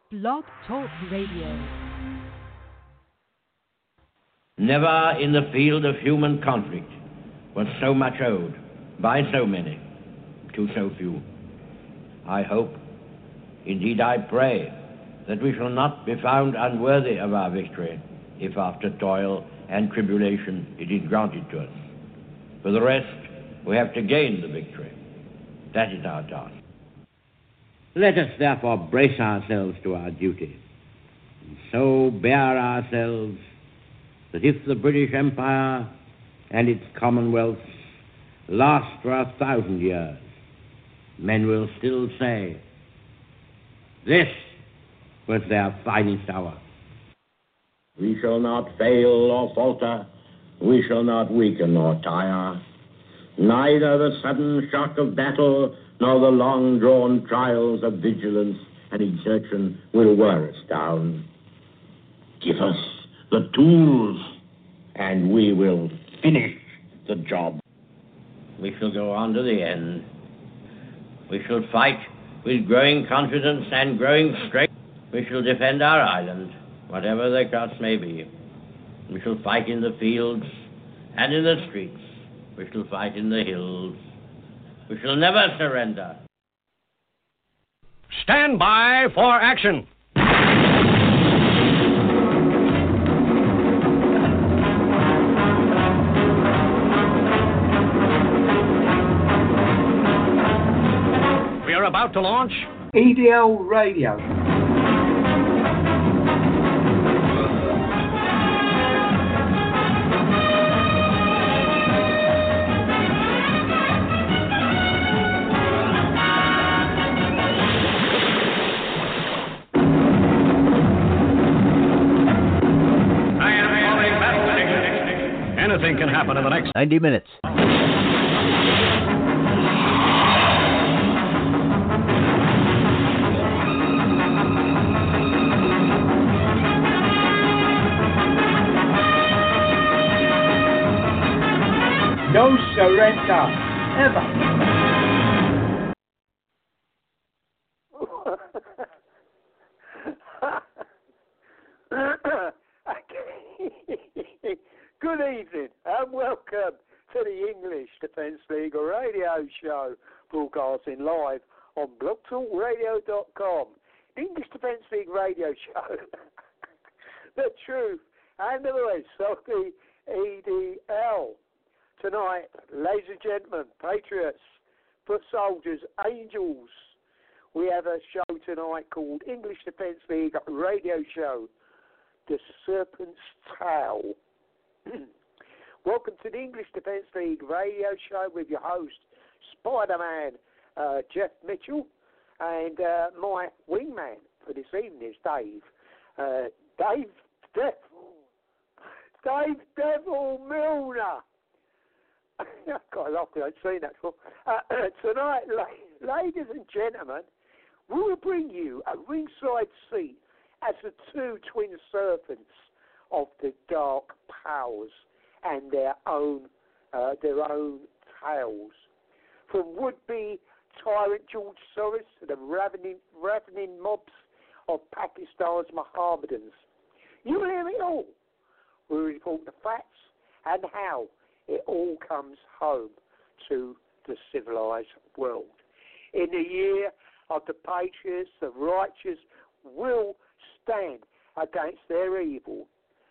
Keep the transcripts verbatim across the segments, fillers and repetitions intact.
Blog Talk Radio. Never in the field of human conflict was so much owed by so many to so few. I hope, indeed I pray, that we shall not be found unworthy of our victory if after toil and tribulation it is granted to us. For the rest, we have to gain the victory. That is our task. Let us therefore brace ourselves to our duty, and so bear ourselves that if the British Empire and its commonwealths last for a thousand years, men will still say, this was their finest hour. We shall not fail or falter, we shall not weaken or tire. Neither the sudden shock of battle nor the long-drawn trials of vigilance and exertion will wear us down. Give us the tools, and we will finish the job. We shall go on to the end. We shall fight with growing confidence and growing strength. We shall defend our island, whatever the cost may be. We shall fight in the fields and in the streets. We shall fight in the hills. We shall never surrender. Stand by for action. We are about to launch E D L Radio. Anything can happen in the next ninety minutes. No surrender, ever. Good evening and welcome to the English Defence League radio show, broadcasting live on blog talk radio dot com. English Defence League radio show, the truth and the voice of the E D L. Tonight, ladies and gentlemen, patriots, foot soldiers, angels, we have a show tonight called English Defence League radio show, The Serpent's Tail. Welcome to the English Defence League radio show with your host, Spider-Man uh, Jeff Mitchell, and uh, my wingman for this evening is Dave. Uh, Dave Devil. Dave Devil Milner. I've got a lot I haven't seen that before. Uh, tonight, la- ladies and gentlemen, we will bring you a ringside seat as the two twin serpents of the dark powers and their own uh, their own tales. From would-be tyrant George Soros to the ravening, ravening mobs of Pakistan's Mohammedans. You will hear it all. We will report the facts and how it all comes home to the civilized world. In the year of the patriots, the righteous will stand against their evil.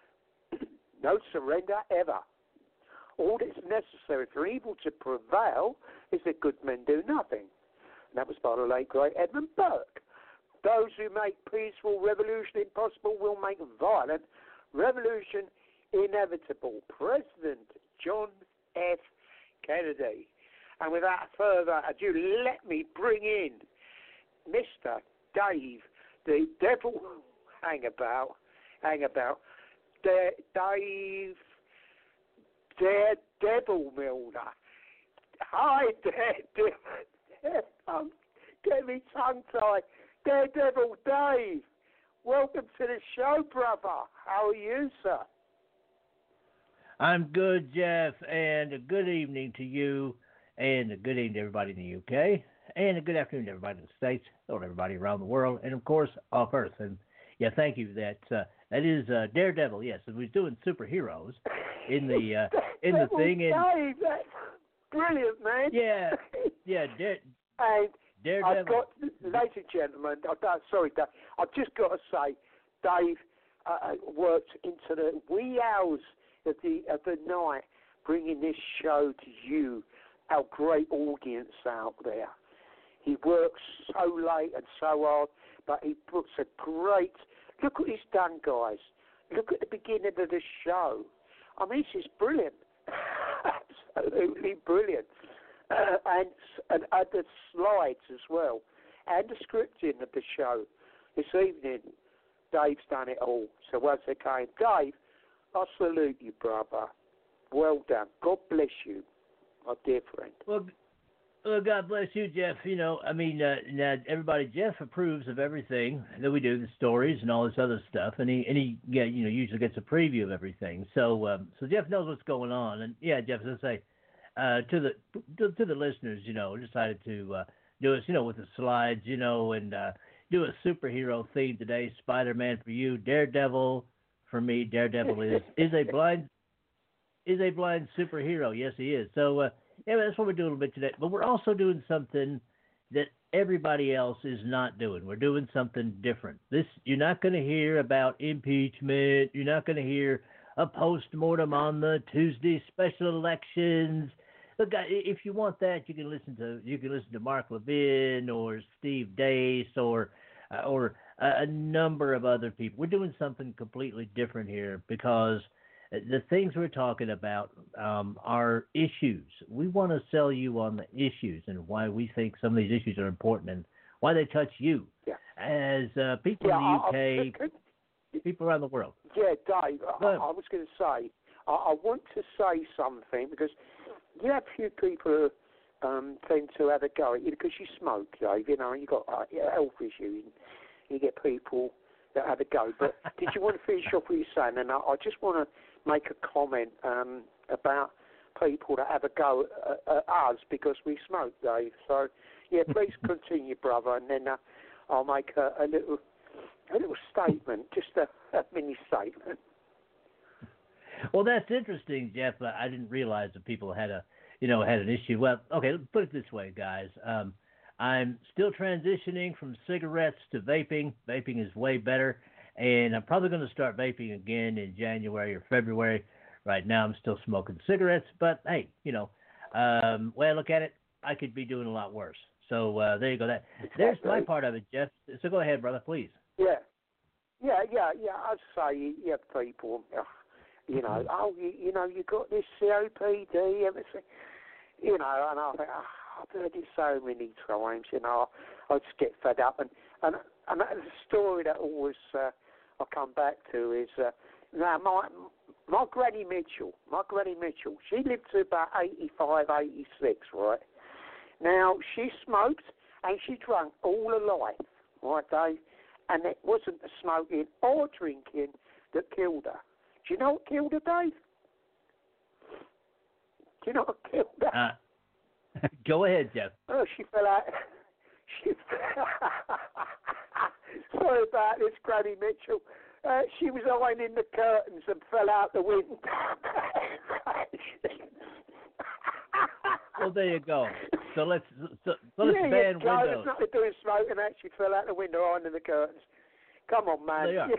No surrender ever. All that's necessary for evil to prevail is that good men do nothing. And that was by the late great Edmund Burke. Those who make peaceful revolution impossible will make violent revolution inevitable. President John F. Kennedy. And without further ado, let me bring in Mister Dave, the devil, hang about, hang about, De- Dave, Daredevil Milner. Hi, Daredevil. I'm getting me tongue-tied. Daredevil Dave. Welcome to the show, brother. How are you, sir? I'm good, Jeff, and a good evening to you, and a good evening to everybody in the U K. and a good afternoon to everybody in the States, hello to everybody around the world, and of course off Earth. And yeah, thank you. That uh, that is uh, Daredevil. Yes, and we're doing superheroes in the uh, in the thing. And Dave, that's brilliant, man. yeah, yeah, Dare, and Daredevil. I've got, ladies and gentlemen, I don't, sorry, Dave, I've just got to say, Dave uh, worked into the wee hours of the of the night, bringing this show to you, our great audience out there. He works so late and so hard, but he puts a great. Look what he's done, guys. Look at the beginning of the show. I mean, this is brilliant. Absolutely brilliant. Uh, and and uh, the slides as well, and the scripting of the show this evening. Dave's done it all. So once again, Dave, I salute you, brother. Well done. God bless you, my dear friend. Well, well, God bless you, Jeff. You know, I mean, uh, now everybody, Jeff approves of everything that we do, the stories and all this other stuff, and he and he, yeah, you know, usually gets a preview of everything. So, um, so Jeff knows what's going on, and yeah, Jeff, as I say, uh, to the to, to the listeners, you know, decided to uh, do us, you know, with the slides, you know, and uh, do a superhero theme today. Spider-Man for you, Daredevil for me. Daredevil is is a blind is a blind superhero. Yes, he is. So. Uh, Yeah, that's what we're doing a little bit today. But we're also doing something that everybody else is not doing. We're doing something different. This you're not going to hear about impeachment. You're not going to hear a post-mortem on the Tuesday special elections. Look, if you want that, you can listen to you can listen to Mark Levin or Steve Dace or uh, or a, a number of other people. We're doing something completely different here because the things we're talking about um, are issues. We want to sell you on the issues and why we think some of these issues are important and why they touch you yeah. as uh, people yeah, in the U K, I, I, people around the world. Yeah, Dave, I, I was going to say, I, I want to say something because you have few people um, tend to have a go at you because you smoke, Dave, you know, you've got uh, health issues and you get people that have a go. But did you want to finish off what you're saying? And I, I just want to make a comment um, about people that have a go at, at us because we smoke, Dave. So, yeah, please continue, brother, and then uh, I'll make a, a little a little statement, just a, a mini statement. Well, that's interesting, Jeff. I didn't realize that people had a, you know, had an issue. Well, okay, let's put it this way, guys. Um, I'm still transitioning from cigarettes to vaping. Vaping is way better. And I'm probably going to start vaping again in January or February. Right now, I'm still smoking cigarettes. But, hey, you know, um, way I look at it, I could be doing a lot worse. So uh, there you go. That There's my part of it, Jeff. So go ahead, brother, please. Yeah. Yeah, yeah, yeah. I'd say you, you have people, uh, you know, oh, you, you know, you got this C O P D, everything. You know, and I think, oh, I've heard it so many times, you know, I just get fed up. And, and, and the story that always... Uh, I come back to is uh, now my my Granny Mitchell, my Granny Mitchell, she lived to about eighty-five, eighty-six, right? Now she smoked and she drank all her life, right, Dave? And it wasn't the smoking or drinking that killed her. Do you know what killed her, Dave? Do you know what killed her? Uh, go ahead, Jeff. Oh, she fell out. She. Sorry about this, Granny Mitchell. Uh, she was ironing the curtains and fell out the window. Well, there you go. So let's so, so let's yeah, ban yeah, windows. There's nothing to do with smoke, and actually fell out the window ironing the curtains. Come on, man. They are.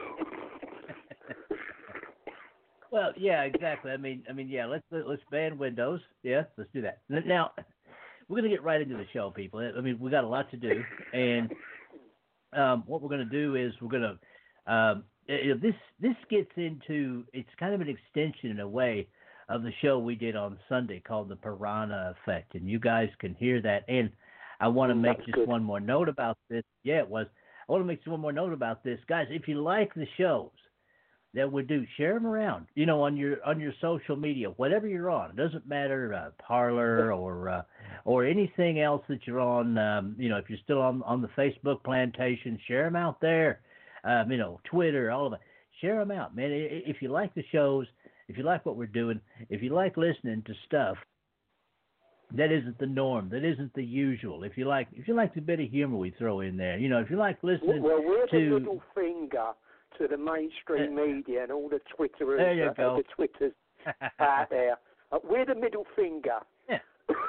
Well, yeah, exactly. I mean, I mean, yeah. Let's let's ban windows. Yeah, let's do that. Now, we're gonna get right into the show, people. I mean, we got a lot to do, and um, what we're gonna do is we're gonna um, this this gets into it's kind of an extension in a way of the show we did on Sunday called the Piranha Effect, and you guys can hear that. And I want to make That's just good. one more note about this. Yeah, it was. I want to make just one more note about this, guys. If you like the shows that we do, share them around. You know, on your on your social media, whatever you're on. It doesn't matter, uh, Parler or uh, or anything else that you're on. Um, you know, if you're still on on the Facebook plantation, share them out there. Um, you know, Twitter, all of it. Share them out, man. If you like the shows, if you like what we're doing, if you like listening to stuff that isn't the norm. That isn't the usual. If you like, if you like the bit of humor we throw in there, you know, if you like listening well, we're to the middle finger to the mainstream uh, media and all the Twitterers, there you uh, go. the Twitters out there. Uh, we're the middle finger. Yeah.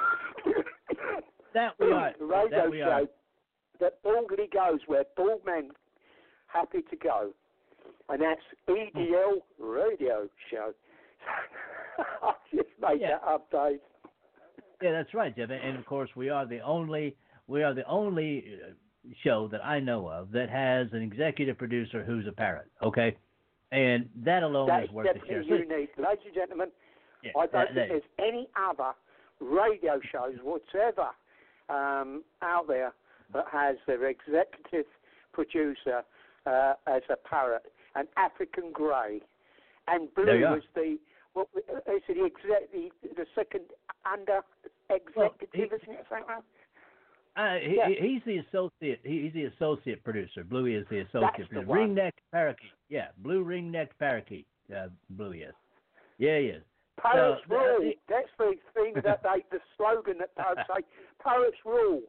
That we are. The radio that we show are. that boldly goes where bald men happy to go, and that's E D L Radio Show. I just made Yeah. that up, Dave. Yeah, that's right, Jeff. And of course, we are the only we are the only uh, show that I know of that has an executive producer who's a parrot. Okay, and that alone That is is worth the share. definitely unique, ladies and gentlemen. Yeah, I don't that- think that- there's any other radio shows whatsoever um, out there that has their executive producer uh, as a parrot, an African grey, and There you Blue are. is the what is it, the exec the, the second under executive, he- isn't it? Something like that? Uh, he, Yeah. He's the associate. he- He's the associate producer. Bluey is the associate That's the producer. one. Ring-necked parakeet. Yeah, blue ring-necked parakeet. Uh, Bluey is. Yeah, he is. Parrots So, uh, rule. it- That's the thing that they, the slogan that parrots say. Parrots rule.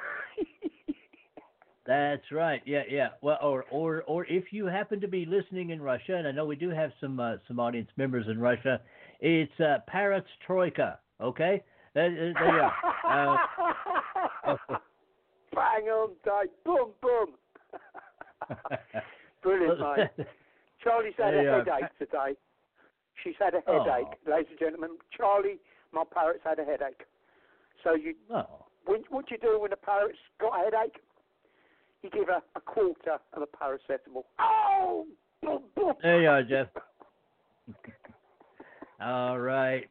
That's right. Yeah, yeah. Well, or or or if you happen to be listening in Russia, and I know we do have some uh, some audience members in Russia, it's uh, Parrots Troika. Okay, there, there you are. Uh, Bang on, Dave. Boom, boom. Brilliant, mate. Charlie's had There you a are. headache today. She's had a Oh. headache, ladies and gentlemen. Charlie, my parrot's had a headache. So you, Oh, when, what do you do when a parrot's got a headache? You give her a quarter of a paracetamol. Oh, boom, boom. there you are, Jeff. All right.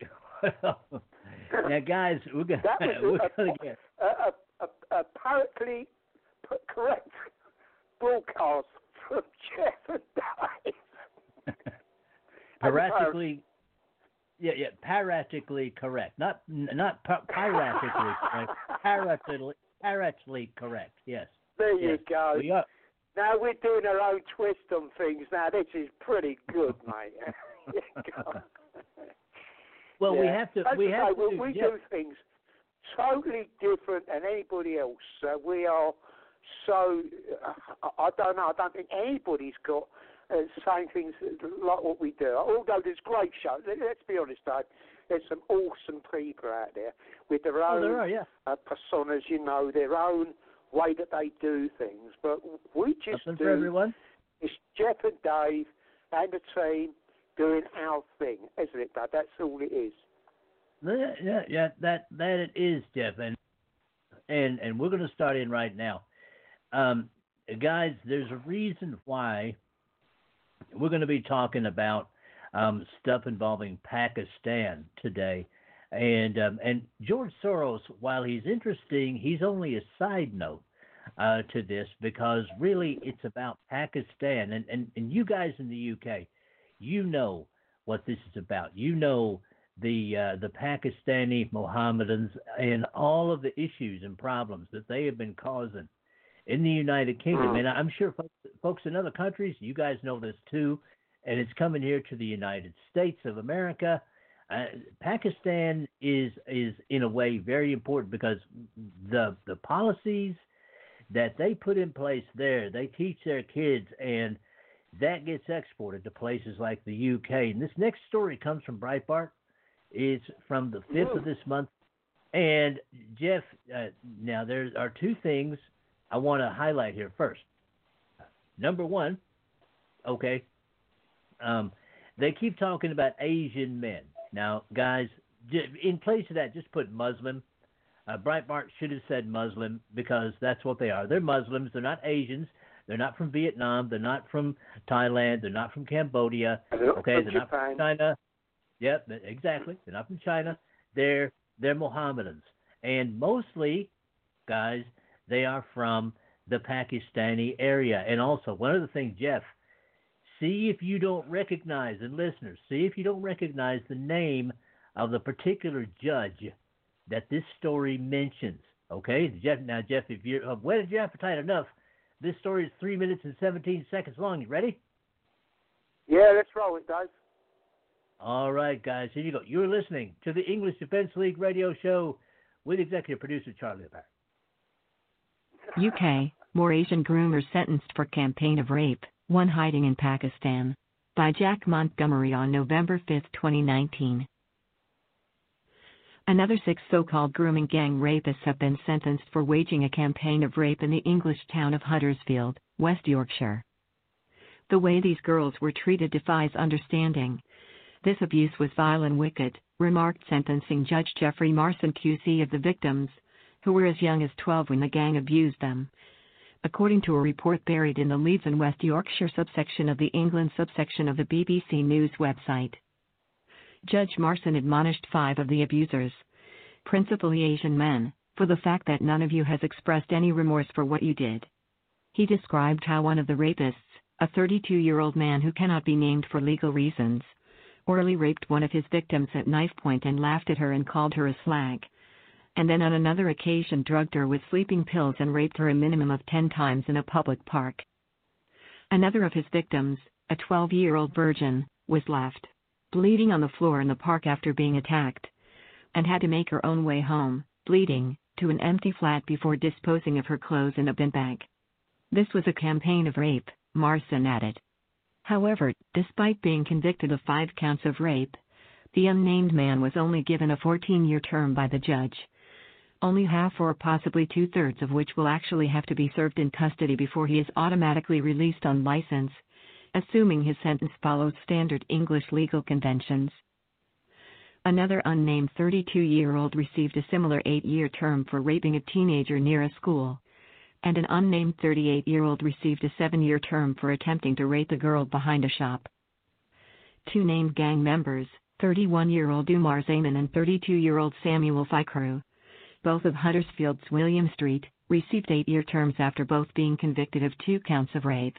Now, guys, we're gonna That was we're a, gonna get a, a, a, a apparently p- correct broadcast from Jeff and Dave. paratically. Yeah, yeah, paratically correct, not not pi- piratically correct. Paratically, paratically correct. Yes. There you yes. go. We are. Now we're doing our own twist on things. Now this is pretty good, mate. There you go. Well, we Yeah. have to. As We I have say, to. we, we yeah. do things totally different than anybody else. Uh, we are so. Uh, I I don't know. I don't think anybody's got uh, same things like what we do. Although there's great shows. Let- Let's be honest, Dave. There's some awesome people out there with their Oh, own there are, yeah. uh, personas, you know, their own way that they do things. But we just Something do. for everyone. It's Jeff and Dave and the team doing our thing, isn't it, Dad? That's all it is. Yeah, yeah, yeah. That that it is, Jeff, and and and we're going to start in right now, um, guys. There's a reason why we're going to be talking about um, stuff involving Pakistan today, and um, and George Soros, while he's interesting, he's only a side note uh, to this because really it's about Pakistan, and, and and you guys in the U K, you know what this is about. You know the uh, the Pakistani Mohammedans and all of the issues and problems that they have been causing in the United Kingdom. And I'm sure folks, folks in other countries, you guys know this too, and it's coming here to the United States of America. Uh, Pakistan is is in a way very important because the the policies that they put in place there, they teach their kids, and that gets exported to places like the U K. And this next story comes from Breitbart. It's from the fifth of this month. And, Jeff, uh, now there are two things I want to highlight here first. Number one, okay, um, they keep talking about Asian men. Now, guys, j- in place of that, just put Muslim. Uh, Breitbart should have said Muslim because that's what they are. They're Muslims. They're not Asians. They're not from Vietnam. They're not from Thailand. They're not from Cambodia. Okay, From they're not Japan. from China. Yep, th- exactly. They're not from China. They're they're Mohammedans, and mostly, guys, they are from the Pakistani area. And also, one other thing, Jeff, see if you don't recognize, and listeners, see if you don't recognize the name of the particular judge that this story mentions. Okay, Jeff. Now, Jeff, if you're uh, whetted your appetite enough, this story is three minutes and seventeen seconds long. You ready? Yeah, let's roll it, Dave. All right, guys, here you go. You're listening to the English Defense League radio show with executive producer Charlie LeParry. U K, more Asian groomers sentenced for campaign of rape, one hiding in Pakistan. By Jack Montgomery on November fifth, twenty nineteen. Another six so-called grooming gang rapists have been sentenced for waging a campaign of rape in the English town of Huddersfield, West Yorkshire. The way these girls were treated defies understanding. This abuse was vile and wicked, remarked sentencing Judge Jeffrey Marson Q C of the victims, who were as young as twelve when the gang abused them. According to a report buried in the Leeds and West Yorkshire subsection of the England subsection of the B B C News website. Judge Marson admonished five of the abusers, principally Asian men, for the fact that none of you has expressed any remorse for what you did. He described how one of the rapists, a thirty-two-year-old man who cannot be named for legal reasons, orally raped one of his victims at knife point and laughed at her and called her a slag, and then on another occasion drugged her with sleeping pills and raped her a minimum of ten times in a public park. Another of his victims, a twelve-year-old virgin, was left bleeding on the floor in the park after being attacked, and had to make her own way home, bleeding, to an empty flat before disposing of her clothes in a bin bag. This was a campaign of rape, Marson added. However, despite being convicted of five counts of rape, the unnamed man was only given a fourteen-year term by the judge, only half or possibly two-thirds of which will actually have to be served in custody before he is automatically released on license, assuming his sentence follows standard English legal conventions. Another unnamed thirty-two-year-old received a similar eight-year term for raping a teenager near a school, and an unnamed thirty-eight-year-old received a seven-year term for attempting to rape a girl behind a shop. Two named gang members, thirty-one-year-old Umar Zaman and thirty-two-year-old Samuel Fikru, both of Huddersfield's William Street, received eight-year terms after both being convicted of two counts of rape.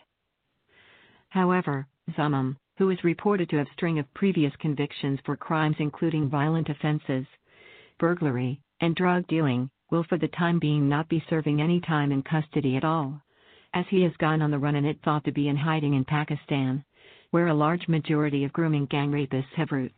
However, Zaman, who is reported to have a string of previous convictions for crimes including violent offenses, burglary, and drug dealing, will for the time being not be serving any time in custody at all, as he has gone on the run and is thought to be in hiding in Pakistan, where a large majority of grooming gang rapists have roots.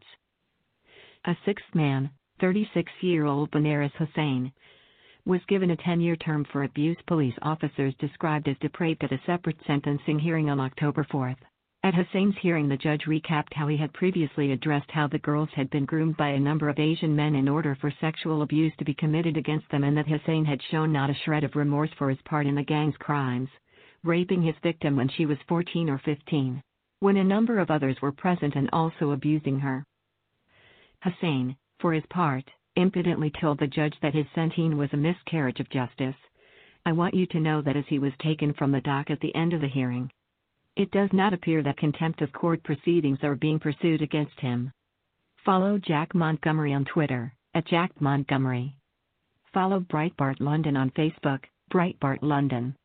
A sixth man, thirty-six-year-old Banaras Hussain, was given a ten-year term for abuse police officers described as depraved at a separate sentencing hearing on October fourth. At Hussain's hearing, the judge recapped how he had previously addressed how the girls had been groomed by a number of Asian men in order for sexual abuse to be committed against them, and that Hussain had shown not a shred of remorse for his part in the gang's crimes, raping his victim when she was fourteen or fifteen, when a number of others were present and also abusing her. Hussain, for his part, impudently told the judge that his sentence was a miscarriage of justice. I want you to know that as he was taken from the dock at the end of the hearing, it does not appear that contempt of court proceedings are being pursued against him. Follow Jack Montgomery on Twitter, at Jack Montgomery. Follow Breitbart London on Facebook, Breitbart London.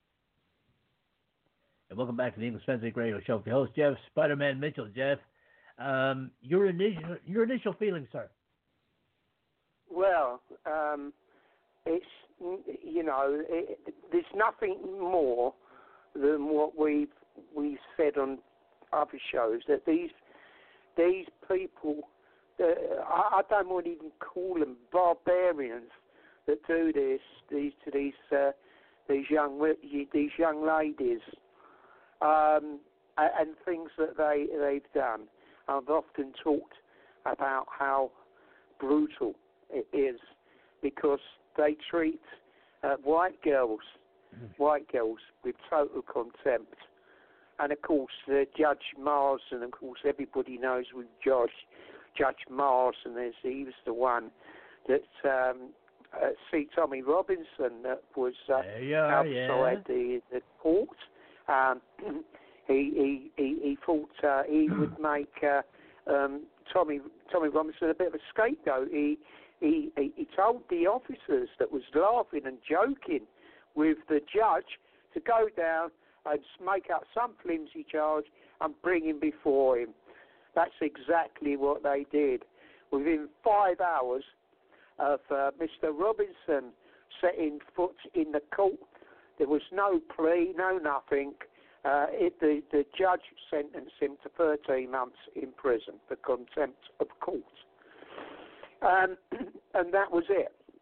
And welcome back to the English Fence Radio Show. The host, Jeff Spider-Man Mitchell. Jeff, um, your initial your initial feelings, sir? Well, um, it's, you know, it, there's nothing more than what we've we've said on other shows, that these these people, uh, I, I don't want to even call them barbarians that do this these to these uh, these young these young ladies, um, and things that they they've done. I've often talked about how brutal it is, because they treat uh, white girls, white girls with total contempt. And of course, uh, Judge Marsden, of course, everybody knows with Judge Judge Marsden, is he was the one that um, uh, see Tommy Robinson that was uh, are, outside yeah. the the court. Um, he, he he he thought uh, he would make uh, um, Tommy Tommy Robinson a bit of a scapegoat. He He, he, he told the officers that was laughing and joking with the judge to go down and make up some flimsy charge and bring him before him. That's exactly what they did. Within five hours of uh, Mister Robinson setting foot in the court, there was no plea, no nothing. Uh, it, the, the judge sentenced him to thirteen months in prison for contempt of court. Um, and that was it.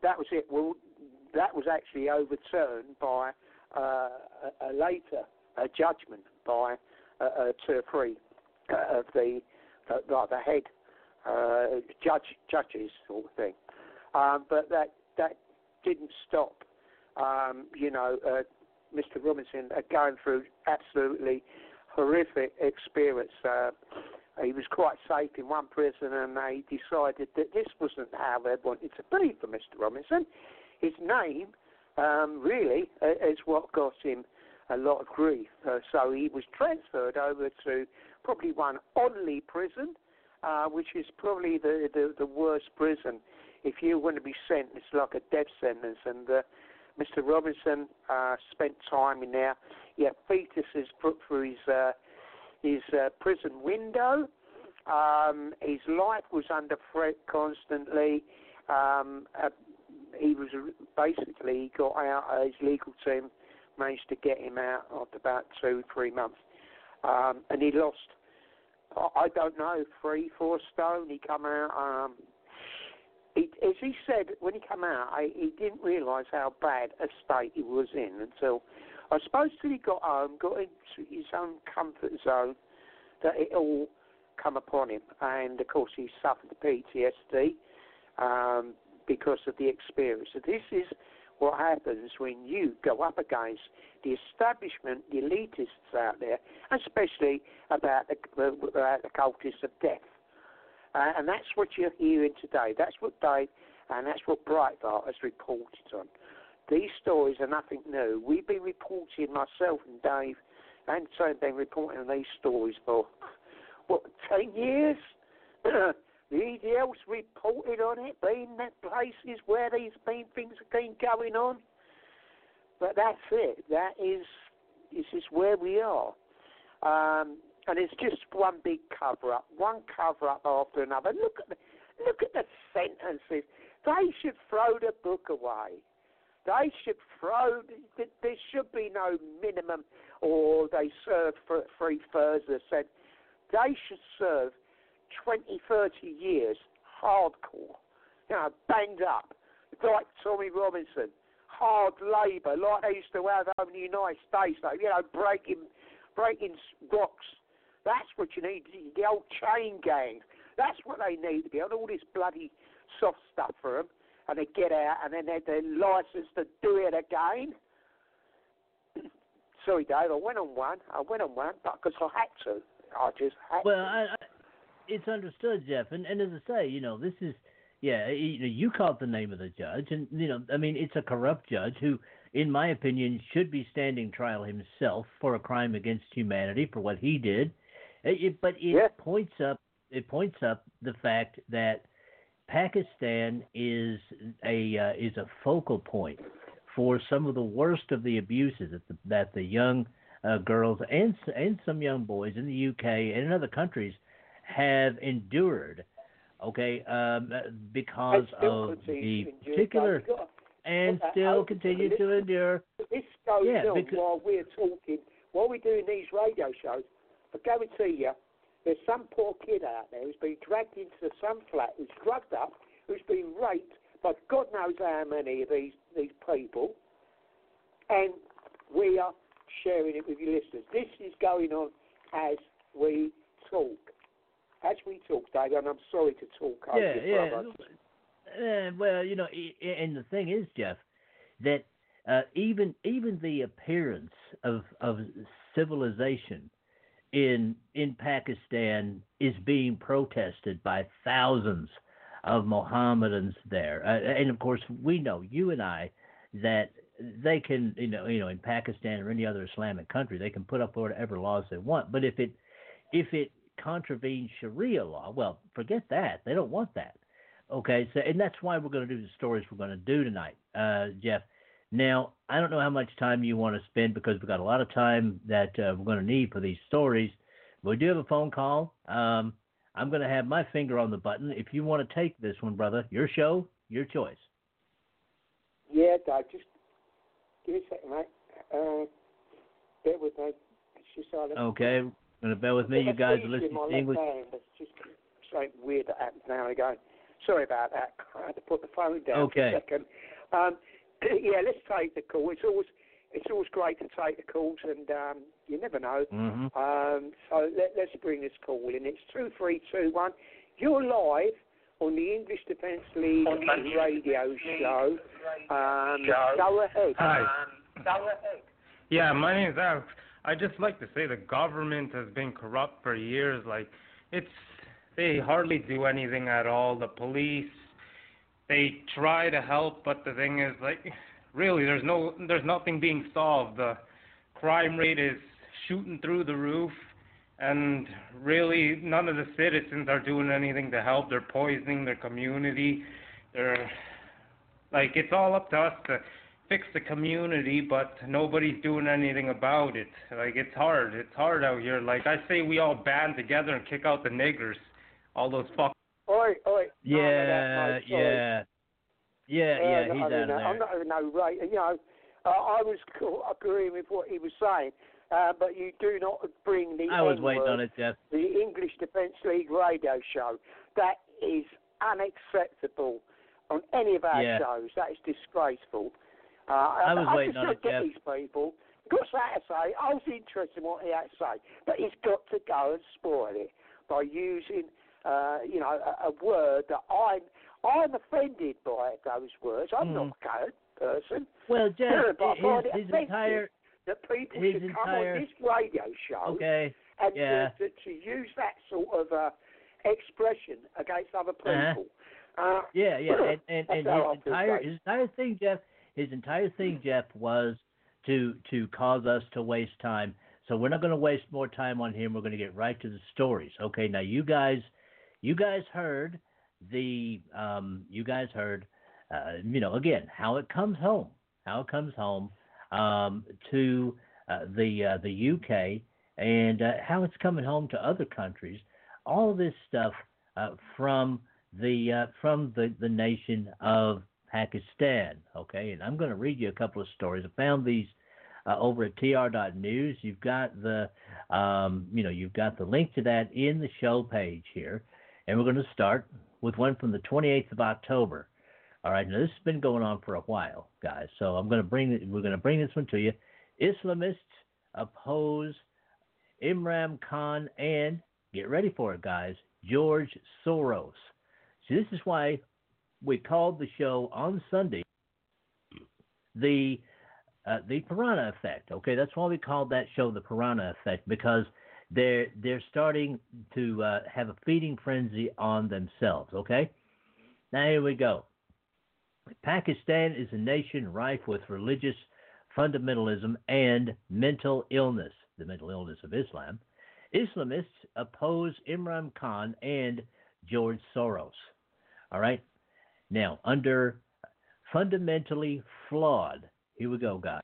that was it. Well, that was actually overturned by uh, a, a later a judgment by uh, uh, two or three uh, of the uh, like the head uh, judge judges sort of thing. Um, but that that didn't stop, um, you know, uh, Mister Robinson uh, going through absolutely horrific experience. Uh, he was quite safe in one prison, and they decided that this wasn't how they wanted to be for Mister Robinson. His name, um, really, uh, is what got him a lot of grief. Uh, so he was transferred over to probably one Onley prison, uh, which is probably the, the, the worst prison. If you want to be sentenced, like a death sentence, and uh, Mister Robinson uh, spent time in there. He had fetuses put through his uh, his uh, prison window. Um, his life was under threat constantly. Um, uh, he was basically he got out. Uh, his legal team managed to get him out after about two, three months, um, and he lost. I don't know, three, four stone. He come out. Um, He, as he said when he came out, I, he didn't realise how bad a state he was in until, I suppose, till he got home, got into his own comfort zone, that it all come upon him. And, of course, he suffered P T S D um, because of the experience. So this is what happens when you go up against the establishment, the elitists out there, especially about the, about the cultists of death. Uh, and that's what you're hearing today. That's what Dave and that's what Breitbart has reported on. These stories are nothing new. We've been reporting, myself and Dave and Tom have been reporting on these stories for, what, ten years? The E D L's reported on it, been at places where these been things have been going on. But that's it. That is, this is where we are. Um, And it's just one big cover-up, one cover-up after another. Look at the, look at the sentences. They should throw the book away. They should throw. There should be no minimum, or they serve for three Thursday. Said they should serve twenty, thirty years hardcore, you know, banged up, like Tommy Robinson, hard labour, like they used to have over in the United States, like, you know, breaking, breaking rocks. That's what you need, the old chain gang. That's what they need to be on, all this bloody soft stuff for them. And they get out, and then they're, they're licensed to do it again. Sorry, Dave, I went on one. I went on one, but because I had to. I just had well, to. I, I, it's understood, Jeff. And, and as I say, you know, this is, yeah, you know, you called the name of the judge. And, you know, I mean, it's a corrupt judge who, in my opinion, should be standing trial himself for a crime against humanity for what he did. It, but it yeah. points up it points up the fact that Pakistan is a uh, is a focal point for some of the worst of the abuses that the, that the young uh, girls and and some young boys in the U K and in other countries have endured. Okay, um, because of the particular got, and still continue to endure. This goes yeah, on because, while we're talking, while we're doing these radio shows. I guarantee you, there's some poor kid out there who's been dragged into some flat, who's drugged up, who's been raped by God knows how many of these, these people, and we are sharing it with you listeners. This is going on as we talk. As we talk, Dave, and I'm sorry to talk over yeah, your yeah. brother. Uh, well, you know, and the thing is, Jeff, that uh, even even the appearance of of civilization in in Pakistan is being protested by thousands of Mohammedans there, uh, and of course we know, you and I, that they can, you know, you know, in Pakistan or any other Islamic country, they can put up whatever laws they want. But if it if it contravenes Sharia law, well, forget that. They don't want that. Okay, so and that's why we're going to do the stories we're going to do tonight, uh, Jeff. Now, I don't know how much time you want to spend because we've got a lot of time that uh, we're going to need for these stories. But we do have a phone call. Um, I'm going to have my finger on the button. If you want to take this one, brother, your show, your choice. Yeah, Dave, just give me a second, mate. Uh, bear with me. It's just silent. Okay, going to bear with me. You guys are listening to English. It's just something weird that happens now and again. Sorry about that. I had to put the phone down Okay. for a second. Um, yeah, let's take the call. It's always it's always great to take the calls, and um, you never know. Mm-hmm. Um, so let, let's bring this call in. It's two three two one. You're live on the English Defence League radio show. Um, go ahead. Hi. Um, go ahead. Yeah, my name is Alex. I just like to say the government has been corrupt for years. Like, it's they hardly do anything at all. The police, they try to help, but the thing is, like, really, there's no, there's nothing being solved. The crime rate is shooting through the roof, and really, none of the citizens are doing anything to help. They're poisoning their community. They're, like, it's all up to us to fix the community, but nobody's doing anything about it. Like, it's hard. It's hard out here. Like, I say we all band together and kick out the niggers. All those fuck. Oi, oi. Yeah, no, no, yeah. Yeah, yeah, uh, he's I out mean, of there. I'm not even no right. You know, uh, I was co- agreeing with what he was saying, uh, but you do not bring the I was N waiting word, on it, Jeff. the English Defence League radio show. That is unacceptable on any of our Yeah. shows. That is disgraceful. Uh, I was I waiting just on don't it, get Jeff. these people. What's that to say? I was interested in what he had to say, but he's got to go and spoil it by using, uh, you know, a, a word that I'm I'm offended by those words. I'm Mm. not a colored person. Well, Jeff, but I find it his, his offensive entire that people his should entire- come on this radio show okay, and yeah. to, to, to use that sort of uh, expression against other Uh-huh. people. Uh, Yeah, yeah, and and, that's and how I his feel, entire Dave. his entire thing, Jeff. His entire thing, Jeff, was to to cause us to waste time. So we're not going to waste more time on him. We're going to get right to the stories. Okay, now you guys, you guys heard the um, you guys heard, uh, you know, again how it comes home, how it comes home um, to uh, the uh, the U K and uh, how it's coming home to other countries. All this stuff uh, from the uh, from the, the nation of Pakistan, okay, and I'm going to read you a couple of stories. I found these uh, over at T R dot news. You've got the um, you know you've got the link to that in the show page here, and we're going to start with one from the twenty-eighth of October. All right, now this has been going on for a while, guys. So I'm going to bring it, we're going to bring this one to you. Islamists oppose Imran Khan and get ready for it, guys. George Soros. See, this is why we called the show on Sunday the uh, the Piranha Effect. Okay, that's why we called that show the Piranha Effect, because they're they're starting to uh, have a feeding frenzy on themselves. Okay, now here we go. Pakistan is a nation rife with religious fundamentalism and mental illness, the mental illness of Islam. Islamists oppose Imran Khan and George Soros. All right. Now, under fundamentally flawed, here we go, guys.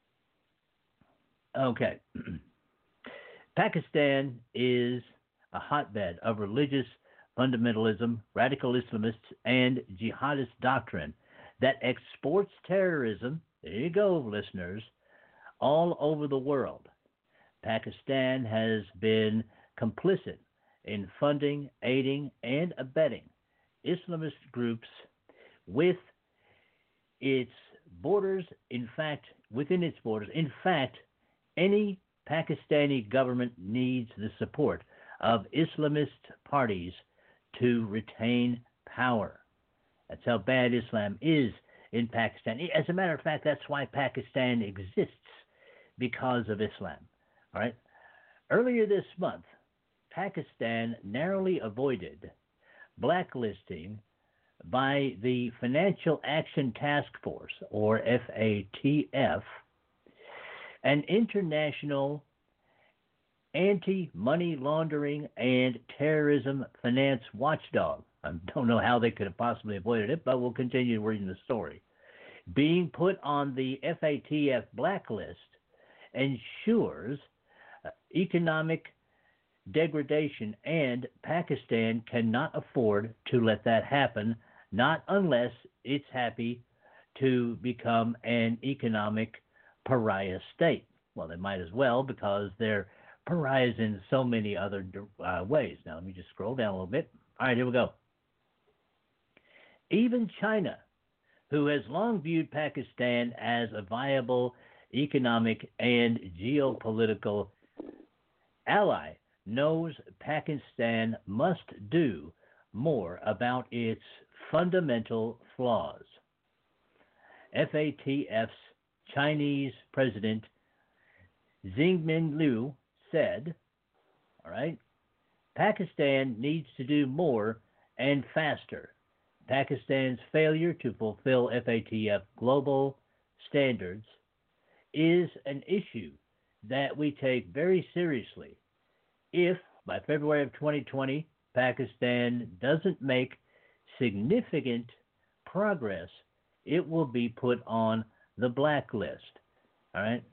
Okay. Pakistan is a hotbed of religious fundamentalism, radical Islamists, and jihadist doctrine that exports terrorism, there you go, listeners, all over the world. Pakistan has been complicit in funding, aiding, and abetting Islamist groups with its borders, in fact, within its borders. In fact, any Pakistani government needs the support of Islamist parties to retain power. That's how bad Islam is in Pakistan. As a matter of fact, that's why Pakistan exists, because of Islam. All right. Earlier this month, Pakistan narrowly avoided blacklisting by the Financial Action Task Force, or F A T F, an international anti-money laundering and terrorism finance watchdog. I don't know how they could have possibly avoided it, but we'll continue reading the story. Being put on the F A T F blacklist ensures uh, economic degradation, and Pakistan cannot afford to let that happen, not unless it's happy to become an economic pariah state. Well, they might as well, because they're pariahs in so many other uh, ways. Now, let me just scroll down a little bit. All right, here we go. Even China, who has long viewed Pakistan as a viable economic and geopolitical ally, knows Pakistan must do more about its fundamental flaws. F A T F's Chinese President Xingmin Liu said, all right, Pakistan needs to do more and faster. Pakistan's failure to fulfill F A T F global standards is an issue that we take very seriously. If, by February of twenty twenty, Pakistan doesn't make significant progress, it will be put on the blacklist. All right?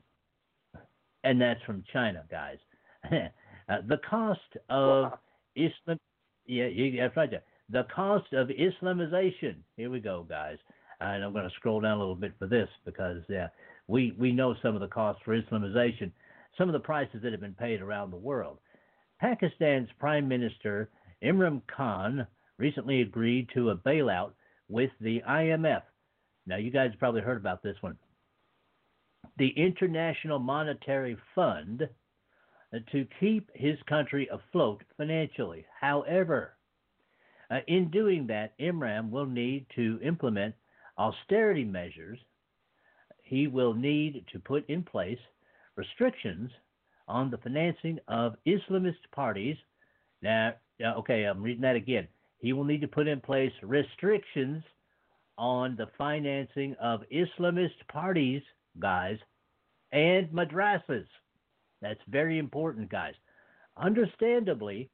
And that's from China, guys. uh, the cost of Islam, yeah, you, that's right there. The cost of Islamization. Here we go, guys. And I'm going to scroll down a little bit for this because yeah, we, we know some of the costs for Islamization, some of the prices that have been paid around the world. Pakistan's Prime Minister Imran Khan recently agreed to a bailout with the I M F. Now, you guys probably heard about this one. The International Monetary Fund, to keep his country afloat financially. However, uh, in doing that, Imran will need to implement austerity measures. He will need to put in place restrictions on the financing of Islamist parties. Now, okay, I'm reading that again. He will need to put in place restrictions on the financing of Islamist parties, guys, and madrasas. That's very important, guys. Understandably,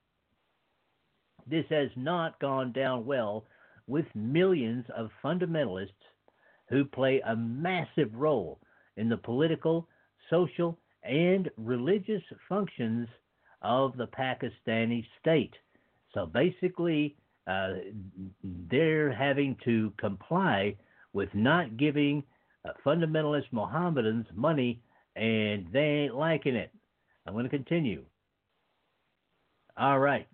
this has not gone down well with millions of fundamentalists who play a massive role in the political, social, and religious functions of the Pakistani state. So basically, uh, they're having to comply with not giving uh, fundamentalist Mohammedans money, and they ain't liking it. I'm going to continue. All right.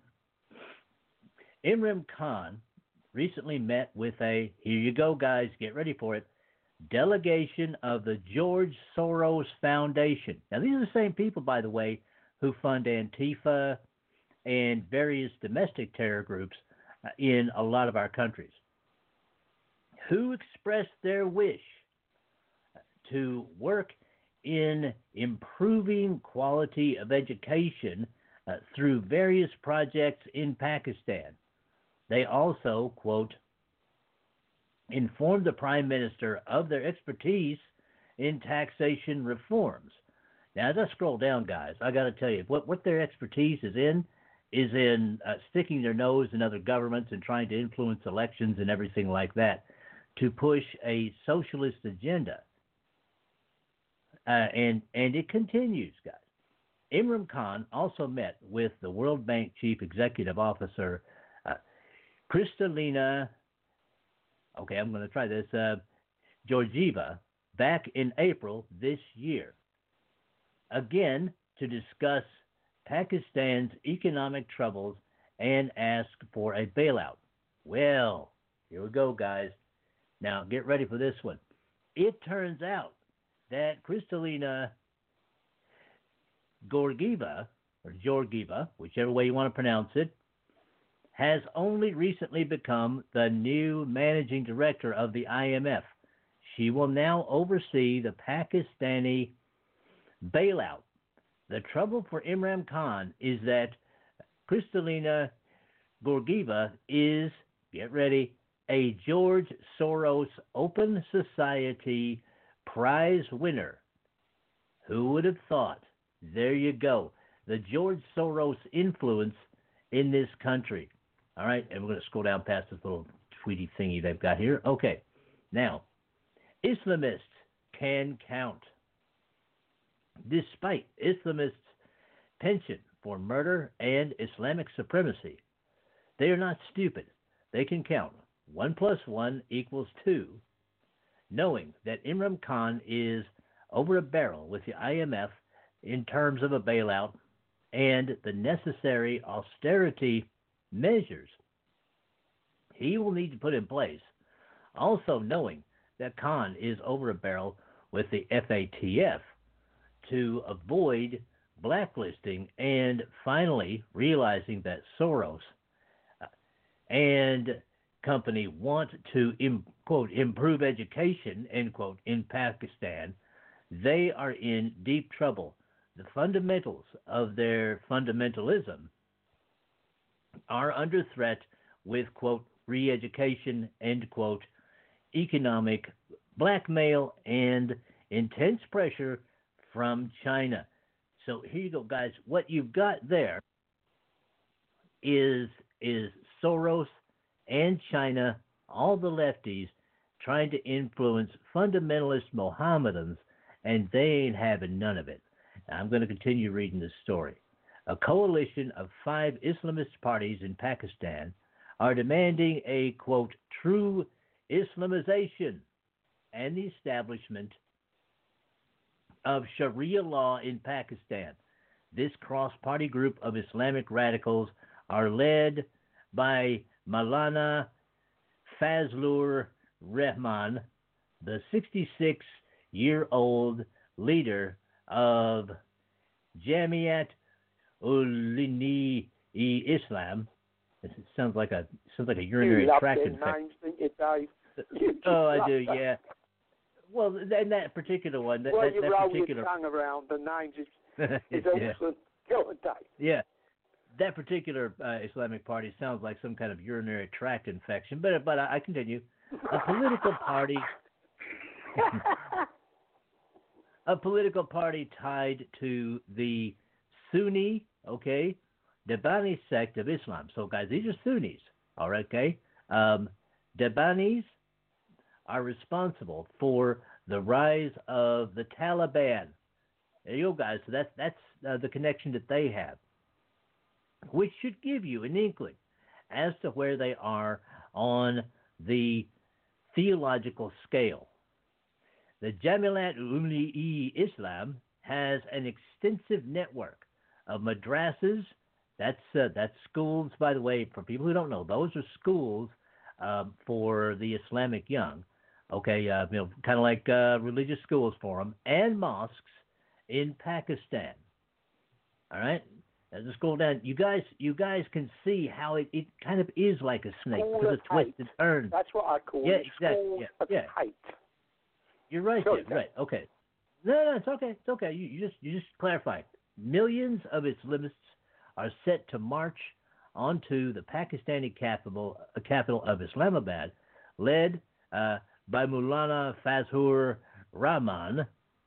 Imran Khan recently met with a, here you go, guys, get ready for it, delegation of the George Soros Foundation. Now, these are the same people, by the way, who fund Antifa and various domestic terror groups in a lot of our countries, who expressed their wish to work in improving quality of education uh, through various projects in Pakistan. They also, quote, informed the Prime Minister of their expertise in taxation reforms. Now, as I scroll down, guys, I got to tell you, what, what their expertise is in is in uh, sticking their nose in other governments and trying to influence elections and everything like that to push a socialist agenda. Uh, and, and it continues, guys. Imran Khan also met with the World Bank Chief Executive Officer, uh, Kristalina, okay, I'm going to try this, uh, Georgieva, back in April this year, again to discuss Pakistan's economic troubles and ask for a bailout. Well, here we go, guys. Now, get ready for this one. It turns out that Kristalina Georgieva, or Georgieva, whichever way you want to pronounce it, has only recently become the new managing director of the I M F. She will now oversee the Pakistani bailout. The trouble for Imran Khan is that Kristalina Georgieva is, get ready, a George Soros Open Society Prize winner. Who would have thought? There you go. The George Soros influence in this country. All right, and we're going to scroll down past this little tweety thingy they've got here. Okay, now, Islamists can count. Despite Islamists' penchant for murder and Islamic supremacy, they are not stupid. They can count. One plus one equals two, knowing that Imran Khan is over a barrel with the I M F in terms of a bailout and the necessary austerity measures he will need to put in place Also knowing that Khan is over a barrel with the F A T F to avoid blacklisting, and finally realizing that Soros and company want to, quote, improve education, end quote, in Pakistan, they are in deep trouble. The fundamentals of their fundamentalism are under threat with, quote, re-education, end quote, economic blackmail, and intense pressure from China. So here you go, guys. What you've got there is is Soros and China, all the lefties, trying to influence fundamentalist Mohammedans, and they ain't having none of it. Now, I'm going to continue reading this story. A coalition of five Islamist parties in Pakistan are demanding a, quote, true Islamization and the establishment of Sharia law in Pakistan. This cross-party group of Islamic radicals are led by Maulana Fazlur Rahman, the sixty-six-year-old leader of Jamiat Ulema-e-Islam. It sounds like a sounds like a urinary tract infection. Oh, I do, that. yeah. Well, in that particular one, that, well, that, you that roll particular your tongue around the names is, is yeah. awesome. Go on, Dave. Yeah. That particular uh, Islamic party sounds like some kind of urinary tract infection, but but I, I continue. A political party, a political party tied to the Sunni, okay, Debani sect of Islam. So, guys, these are Sunnis, all right, okay. Um, Debanis are responsible for the rise of the Taliban. There you go, guys. So that's that's uh, the connection that they have, which should give you an inkling as to where they are on the theological scale. The Jamiat Ulema-e-Islam has an extensive network of madrasas. That's uh, that's schools, by the way, for people who don't know. Those are schools um, for the Islamic young. Okay, uh, you know, kind of like uh, religious schools for them, and mosques in Pakistan. All right. Just scroll down. You guys, you guys can see how it, it kind of is like a snake School because it twists and turns. That's what I call yeah, it. exactly. Schools Yeah, of yeah. hate. You're right. Sorry, There, right. Okay. No, no, it's okay. It's okay. You, you just, you just clarify. Millions of Islamists are set to march onto the Pakistani capital, uh, capital of Islamabad, led uh, by Maulana Fazlur Rahman,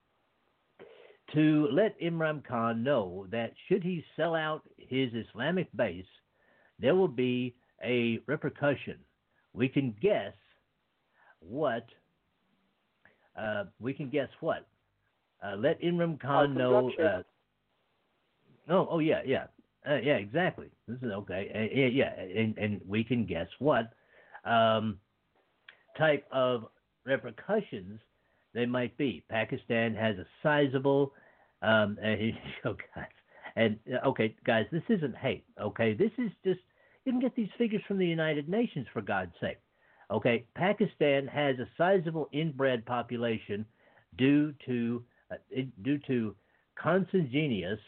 to let Imran Khan know that should he sell out his Islamic base, there will be a repercussion. We can guess what. Uh, we can guess what. Uh, let Imran Khan know. Uh, oh, oh yeah, yeah, uh, yeah, exactly. This is okay. Uh, yeah, yeah, and and we can guess what um, type of repercussions they might be. Pakistan has a sizable, um, oh guys, and okay, guys, this isn't hate. Okay, this is just you can get these figures from the United Nations for God's sake. Okay, Pakistan has a sizable inbred population due to uh, due to consanguineous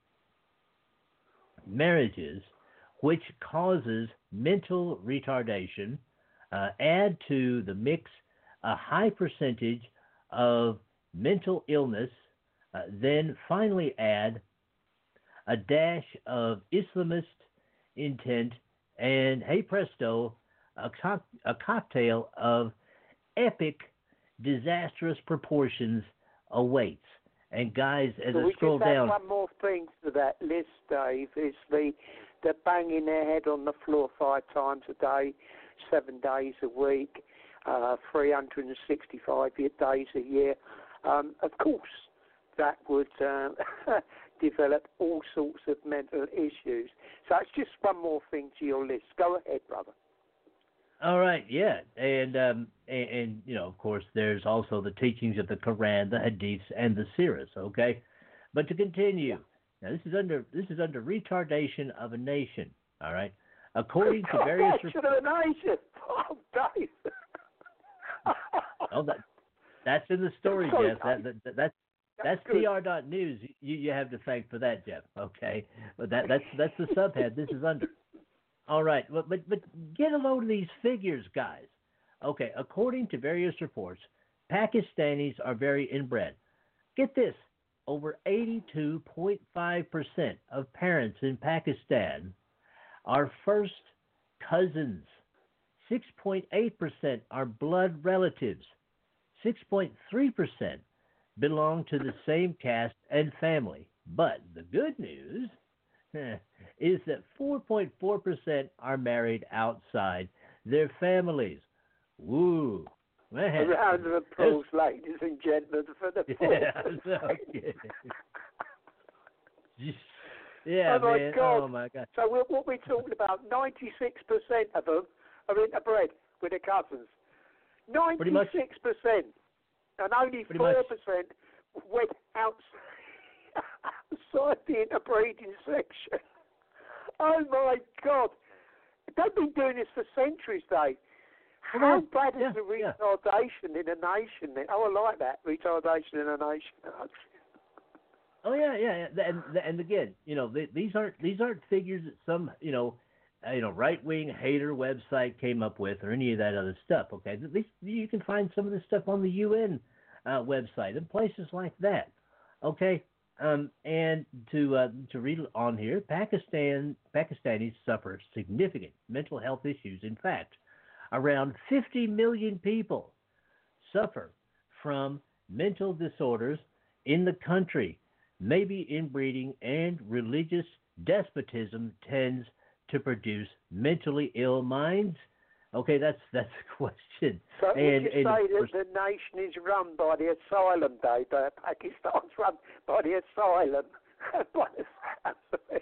marriages, which causes mental retardation. Uh, add to the mix a high percentage of mental illness, uh, then finally add a dash of Islamist intent, and hey presto, a, co- a cocktail of epic, disastrous proportions awaits. And guys, as so I we scroll just down, add one more thing to that list, Dave. Is the the banging their head on the floor five times a day, seven days a week, uh, three hundred sixty-five days a year. Um, of course, that would uh, develop all sorts of mental issues. So it's just one more thing to your list. Go ahead, brother. All right, yeah, and, um, and and you know, of course, there's also the teachings of the Quran, the Hadiths, and the Siras. Okay, but to continue, now this is under this is under retardation of a nation. All right, according to various retardation of a nation. Oh, Dave. Oh, that that's in the story, Sorry, Jeff. That, that, that that's that's good. T R dot news. You you have to thank for that, Jeff. Okay, but that that's that's the subhead. This is under. All right, but but but get a load of these figures, guys. Okay, according to various reports, Pakistanis are very inbred. Get this: over eighty-two point five percent of parents in Pakistan are first cousins. six point eight percent are blood relatives. six point three percent belong to the same caste and family. But the good news is that four point four percent are married outside their families. Woo. Man. A round of applause, ladies and gentlemen, for the yeah, okay. yeah, oh my man. God. Oh my God. So we're, what we're talking about, ninety-six percent of them are interbred with their cousins. ninety-six percent. And only Pretty four much. percent went outside, outside the interbreeding section. Oh my God. They've been doing this for centuries, Dave. How well, bad is yeah, the yeah. retardation in a nation? Oh, I like that, retardation in a nation. Oh yeah, yeah, yeah. And and again, you know, they, these aren't these aren't figures that some you know, uh, you know, right wing hater website came up with or any of that other stuff. Okay, these, you can find some of this stuff on the U N uh, website and places like that. Okay, um, and to uh, to read on here, Pakistan Pakistanis suffer significant mental health issues. In fact, around fifty million people suffer from mental disorders in the country. Maybe inbreeding and religious despotism tends to produce mentally ill minds. Okay, that's that's the question. So and, would you and say course, that the nation is run by the asylum, Dave? Uh, Pakistan's run by the asylum. by the,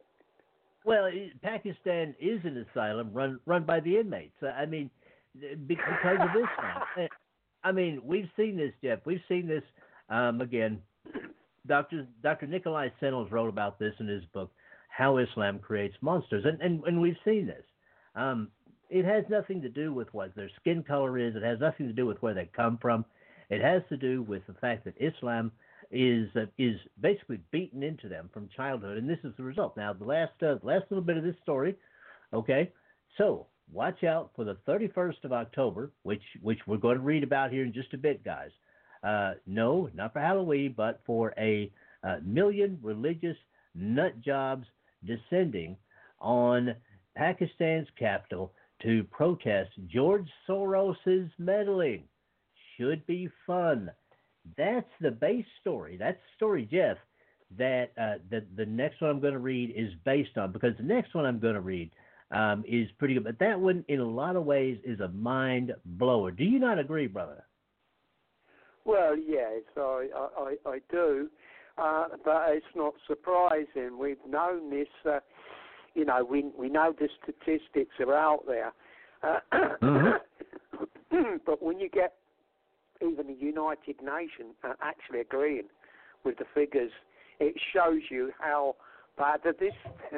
well, Pakistan is an asylum run run by the inmates. I mean, because of Islam. I mean, we've seen this, Jeff. We've seen this um, again. Doctor Doctor Nikolai Sennels wrote about this in his book, How Islam Creates Monsters, and and, and we've seen this. Um, it has nothing to do with what their skin color is. It has nothing to do with where they come from. It has to do with the fact that Islam is uh, is basically beaten into them from childhood, and this is the result. Now, the last uh, last little bit of this story, okay. So watch out for the thirty-first of October, which which we're going to read about here in just a bit, guys. Uh, no, not for Halloween, but for a uh, million religious nut jobs descending on Pakistan's capital to protest George Soros's meddling. Should be fun. That's the base story. That's the story, Jeff, that uh, the, the next one I'm going to read is based on, because the next one I'm going to read um, is pretty good. But that one, in a lot of ways, is a mind blower. Do you not agree, brother? Well, yes, I, I, I do, uh, but it's not surprising. We've known this, uh, you know, we we know the statistics are out there. Uh, mm-hmm. But when you get even the United Nations uh, actually agreeing with the figures, it shows you how bad this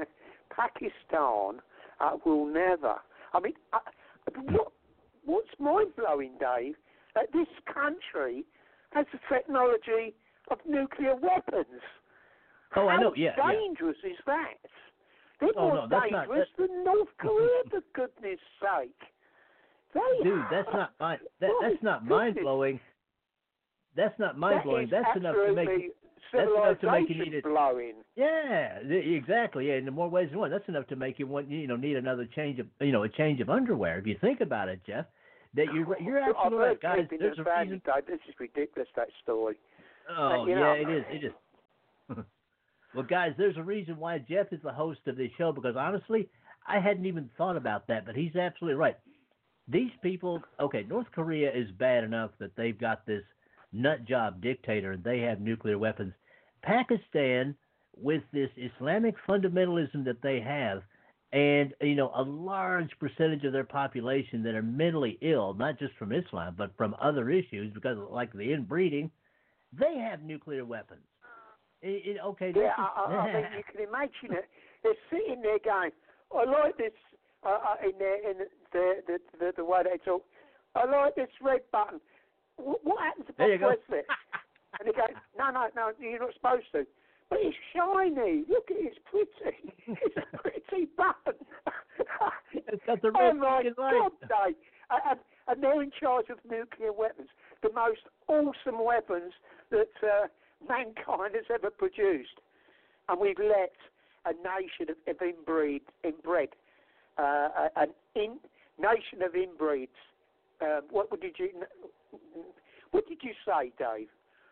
Pakistan uh, will never. I mean, uh, what, what's mind-blowing, Dave? Uh, this country has the technology of nuclear weapons. Oh, How I know, yeah. dangerous yeah. is that? They're oh, more no, that's dangerous not, than North Korea, for goodness sake. They Dude, that's not mind, that, that's not mind blowing. That's not mind blowing. That That's enough to make that's enough to make you need it. Blowing. Yeah, exactly. Yeah, in more ways than one. That's enough to make you want you know need another change of you know a change of underwear. If you think about it, Jeff. That you're you're absolutely right, guys. There's a reason. This is ridiculous. That story. Oh uh, yeah, know. it is. It is. Well, guys, there's a reason why Jeff is the host of this show, because honestly, I hadn't even thought about that. But he's absolutely right. These people, okay, North Korea is bad enough that they've got this nut job dictator and they have nuclear weapons. Pakistan, with this Islamic fundamentalism that they have, and, you know, a large percentage of their population that are mentally ill, not just from Islam, but from other issues, because of, like the inbreeding, they have nuclear weapons. It, it, okay, yeah, is, I, I mean, you can imagine it. They're sitting there going, I like this uh, in, their, in the, the, the, the way they talk. I like this red button. What, what happens if There I you go. press it? And he goes, no, no, no, you're not supposed to. But it's shiny. Look at it, it's pretty. It's a pretty button. It's got the oh red my fucking God, light. Dave. And, and they're in charge of nuclear weapons, the most awesome weapons that uh, mankind has ever produced. And we've let a nation of, of inbreed, inbred, uh, an in, nation of inbreeds. Um, what, what did you? What did you say, Dave?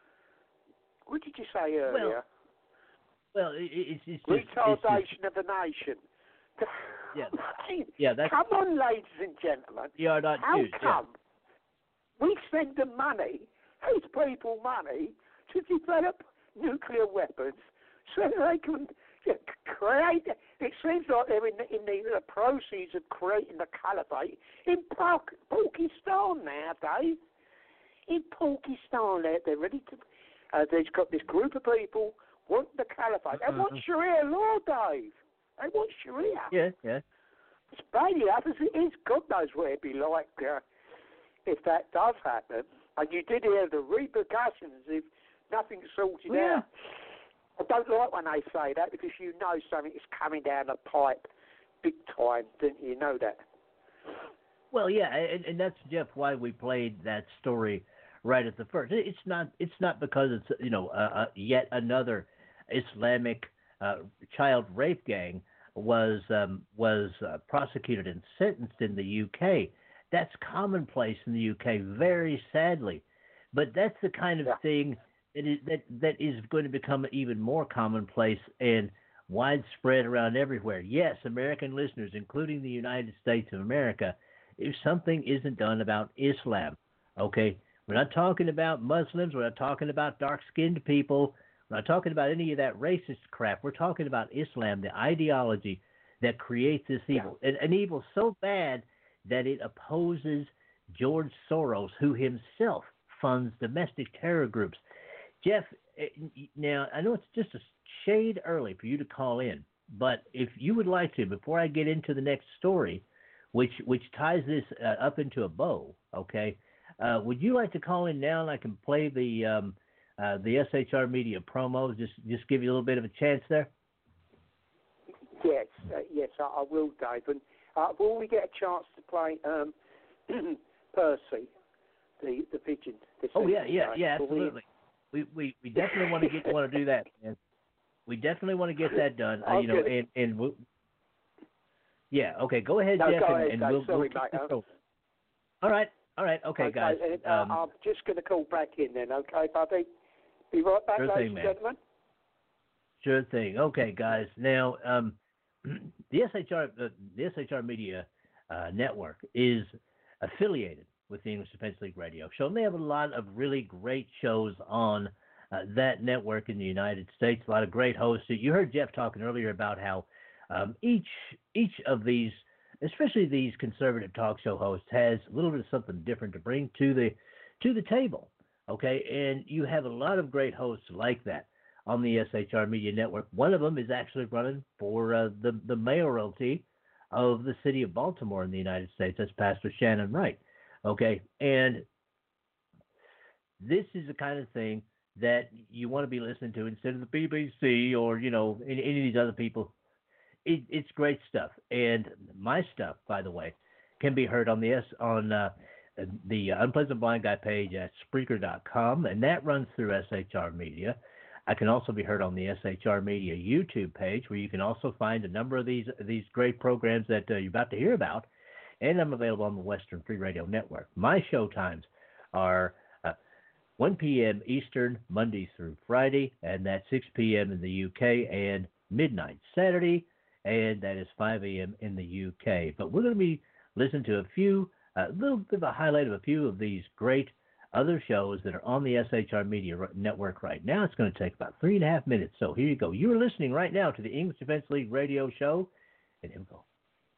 What did you say earlier? Well, it, it's, it's just retardation it's just, of the nation. Yeah, I mean, yeah. That's come on, ladies and gentlemen. you are not How Jews, come we send them money, these people money, to develop nuclear weapons so that they can yeah, create? It seems like they're in the, in the, the proceeds of creating the caliphate in Pak- Pakistan now, Dave. In Pakistan, they're, they're ready to. Uh, they've got this group of people want the caliphate. They want Sharia law, Dave. They want Sharia. Yeah, yeah. It's bad enough as it is. God knows what it'd be like uh, if that does happen. And you did hear the repercussions if nothing's sorted Yeah. out. I don't like when they say that because you know something is coming down the pipe big time, didn't you know that? Well, yeah, and, and that's, Jeff, why we played that story right at the first. It's not it's not because it's, you know, uh, uh, yet another Islamic uh, child rape gang was um, was uh, prosecuted and sentenced in the U K. That's commonplace in the U K, very sadly. But that's the kind of yeah. thing that is, that, that is going to become even more commonplace and widespread around everywhere. Yes, American listeners, including the United States of America, if something isn't done about Islam, okay, we're not talking about Muslims, we're not talking about dark-skinned people, we're not talking about any of that racist crap. We're talking about Islam, the ideology that creates this evil. Yeah. An, an evil so bad that it opposes George Soros, who himself funds domestic terror groups. Jeff, now, I know it's just a shade early for you to call in, but if you would like to, before I get into the next story, which which ties this uh, up into a bow, okay, uh, would you like to call in now and I can play the um, uh, the S H R Media promos, just just give you a little bit of a chance there? Yes, uh, yes, I, I will, Dave. And uh, will we get a chance to play um, Percy, the the pigeon? Oh yeah, yeah, yeah, absolutely. We we, we definitely want to get want to do that, man. We definitely want to get that done. Uh, you know, and and we'll, yeah, okay, go ahead, no, Jeff, go and, ahead, and Dave. we'll. Sorry, we'll mate. uh, all right, all right, okay, okay guys. Uh, um, I'm just going to call back in then, okay, buddy? Be right back, sure ladies thing, and man. gentlemen. Sure thing. Okay, guys. Now, um, the S H R uh, the S H R Media uh, Network is affiliated with the English Defense League radio show, and they have a lot of really great shows on uh, that network in the United States. A lot of great hosts. You heard Jeff talking earlier about how um, each each of these, especially these conservative talk show hosts, has a little bit of something different to bring to the to the table. Okay, and you have a lot of great hosts like that on the S H R Media Network. One of them is actually running for uh, the, the mayoralty of the city of Baltimore in the United States. That's Pastor Shannon Wright. Okay, and this is the kind of thing that you want to be listening to instead of the B B C or, you know, any, any of these other people. It, it's great stuff. And my stuff, by the way, can be heard on the S on uh, the Unpleasant Blind Guy page at Spreaker dot com, and that runs through S H R Media. I can also be heard on the S H R Media YouTube page, where you can also find a number of these these great programs that uh, you're about to hear about, and I'm available on the Western Free Radio Network. My show times are uh, one p.m. Eastern, Monday through Friday, and that's six p.m. in the U K, and midnight Saturday, and that is five a.m. in the U K. But we're going to be listening to a few, a uh, little bit of a highlight of a few of these great other shows that are on the S H R Media Network right now. It's going to take about three and a half minutes. So here you go. You're listening right now to the English Defense League radio show. And here we go.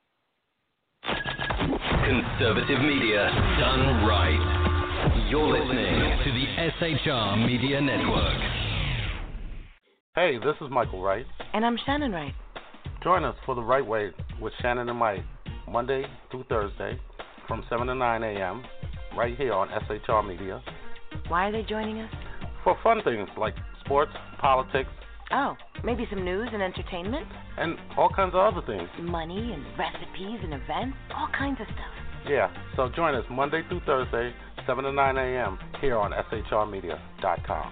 Conservative media done right. You're listening to the S H R Media Network. Hey, this is Michael Wright. And I'm Shannon Wright. Join us for The Right Way with Shannon and Mike, Monday through Thursday from seven to nine a.m. right here on S H R Media. Why are they joining us? For fun things like sports, politics. Oh, maybe some news and entertainment? And all kinds of other things. Money and recipes and events, all kinds of stuff. Yeah, so join us Monday through Thursday, seven to nine a.m. here on S H R media dot com.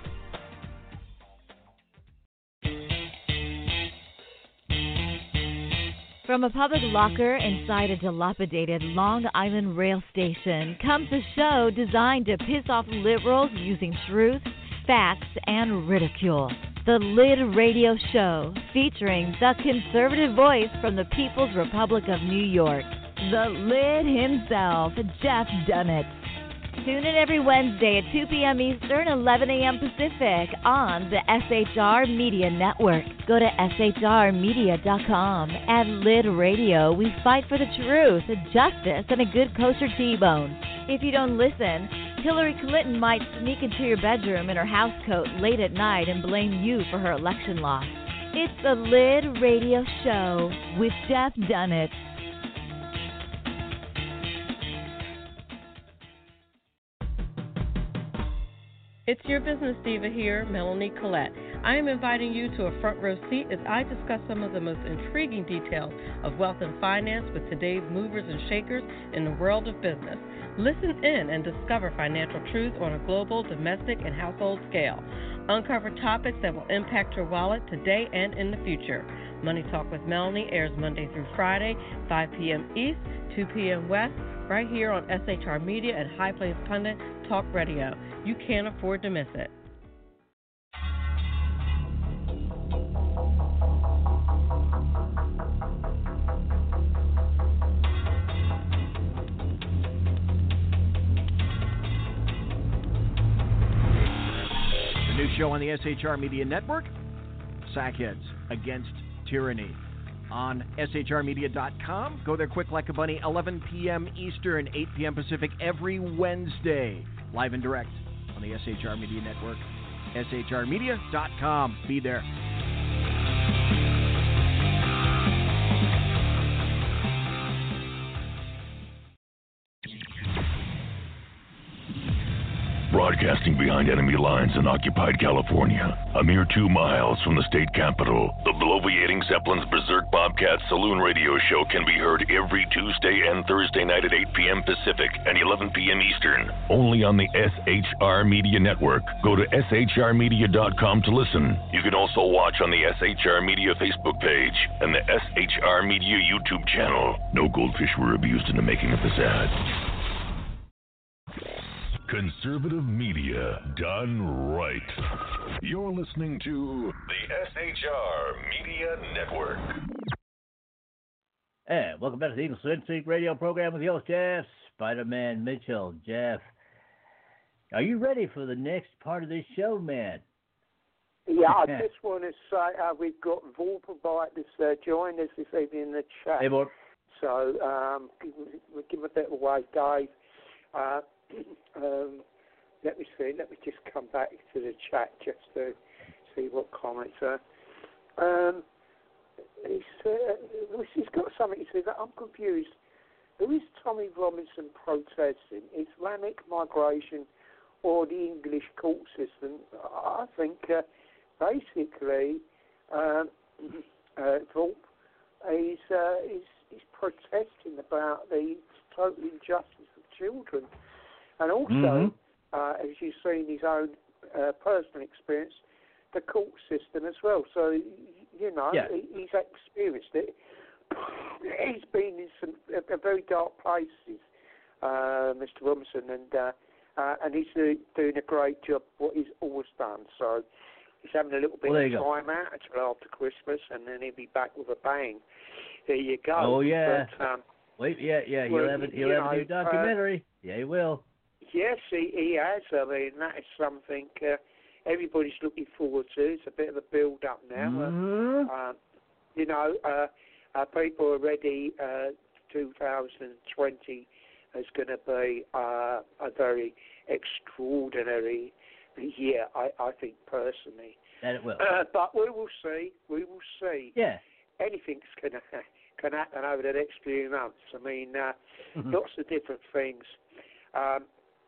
From a public locker inside a dilapidated Long Island rail station comes a show designed to piss off liberals using truth, facts, and ridicule. The Lid Radio Show, featuring the conservative voice from the People's Republic of New York, the Lid himself, Jeff Dunnett. Tune in every Wednesday at two p.m. Eastern, eleven a.m. Pacific on the S H R Media Network. Go to S H R media dot com. At Lid Radio, we fight for the truth, justice, and a good kosher T-bone. If you don't listen, Hillary Clinton might sneak into your bedroom in her housecoat late at night and blame you for her election loss. It's the Lid Radio Show with Jeff Dunnett. It's your business diva here, Melanie Collette. I am inviting you to a front row seat as I discuss some of the most intriguing details of wealth and finance with today's movers and shakers in the world of business. Listen in and discover financial truths on a global, domestic, and household scale. Uncover topics that will impact your wallet today and in the future. Money Talk with Melanie airs Monday through Friday, five p.m. East, two p.m. West, right here on S H R Media and High Plains Pundit Talk Radio. You can't afford to miss it. The new show on the S H R Media Network, Sackheads Against Tyranny, on S H R media dot com. Go there quick like a bunny, eleven p.m. Eastern, eight p.m. Pacific every Wednesday, live and direct on the S H R Media Network, S H R media dot com. Be there. Broadcasting behind enemy lines in occupied California, a mere two miles from the state capital, the bloviating Zeppelin's Berserk Bobcat Saloon Radio Show can be heard every Tuesday and Thursday night at eight p.m. Pacific and eleven p.m. Eastern, only on the S H R Media Network. Go to S H R media dot com to listen. You can also watch on the S H R Media Facebook page and the S H R Media YouTube channel. No goldfish were abused in the making of this ad. Conservative media done right. You're listening to the S H R Media Network. Hey, welcome back to the Eagle Sync Radio program with your host, Jeff Spider-Man Mitchell. Jeff, are you ready for the next part of this show, man? Yeah, I just want to say uh, we've got Vorpal that's uh, joined us this evening in the chat. Hey, Vorp. So um, give, give him a bit of a wave, Dave. Uh, Um, let me see. Let me just come back to the chat just to see what comments are. Um, he's, uh, he's got something to say that I'm confused. Who is Tommy Robinson protesting? Islamic migration or the English court system? I think uh, basically um, uh, Volp is, uh, is, is protesting about the total injustice of children. And also, mm-hmm. uh, as you've seen his own uh, personal experience, the court system as well. So, you know, yeah. he, he's experienced it. He's been in some uh, very dark places, uh, Mister Robinson, and uh, uh, and he's uh, doing a great job, what he's always done. So he's having a little bit well, of go. time out until after Christmas, and then he'll be back with a bang. There you go. Oh, yeah. But, um, Wait, yeah, yeah, he'll well, have, a, he'll you have know, a new documentary. Uh, yeah, he will. Yes, he, he has. I mean, that is something uh, everybody's looking forward to. It's a bit of a build-up now. Mm-hmm. Uh, uh, you know, uh, uh, people are ready. Uh, two thousand twenty is going to be uh, a very extraordinary year, I, I think, personally. That it will. Uh, but we will see. We will see. Yeah. Anything's going to can happen over the next few months. I mean, uh, mm-hmm. lots of different things. Um,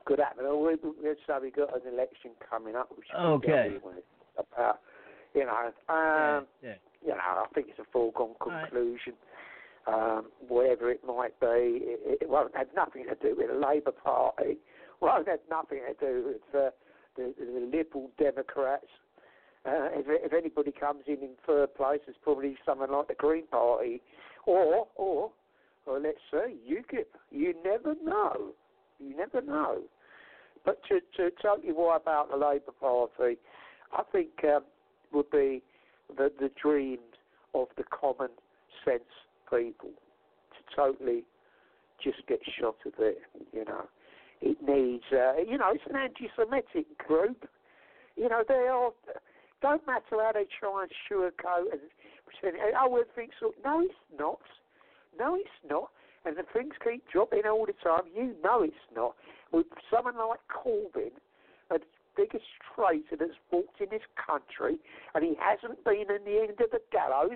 could happen. We, we, so we got an election coming up, which okay. about, you know, um, yeah, yeah. you know, I think it's a foregone conclusion. Right. Um, whatever it might be, it, it won't have nothing to do with the Labour Party. Won't have nothing to do with uh, the, the Liberal Democrats. Uh, if, if anybody comes in in third place, it's probably someone like the Green Party, or or, or let's say UKIP. You never know. You never know. But to, to tell you what about the Labour Party, I think um, would be the, the dreams of the common sense people to totally just get shot at it, you know. It needs, uh, you know, it's an anti-Semitic group. You know, they are, don't matter how they try and sugarcoat and pretend, oh, everything's, no, it's not. No, it's not. And the things keep dropping all the time. You know it's not. With someone like Corbyn, the biggest traitor that's walked in this country, and he hasn't been in the end of the gallows,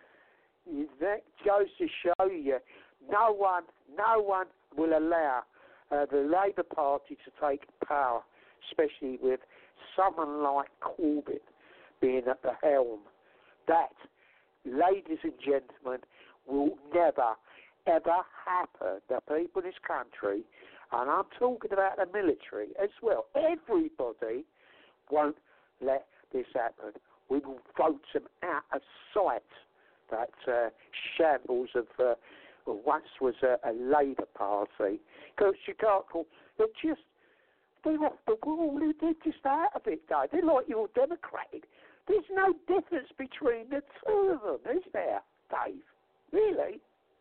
that goes to show you no one, no one will allow uh, the Labour Party to take power, especially with someone like Corbyn being at the helm. That, ladies and gentlemen, will never, ever happen. The people in this country, and I'm talking about the military as well, everybody won't let this happen. We will vote them out of sight. That uh, shambles of uh, once was a, a Labour Party. Because you can't call, they're just, they're off the wall, they're just out of it, though. They're like your Democratic. There's no difference between the two of them, is there, Dave? Really?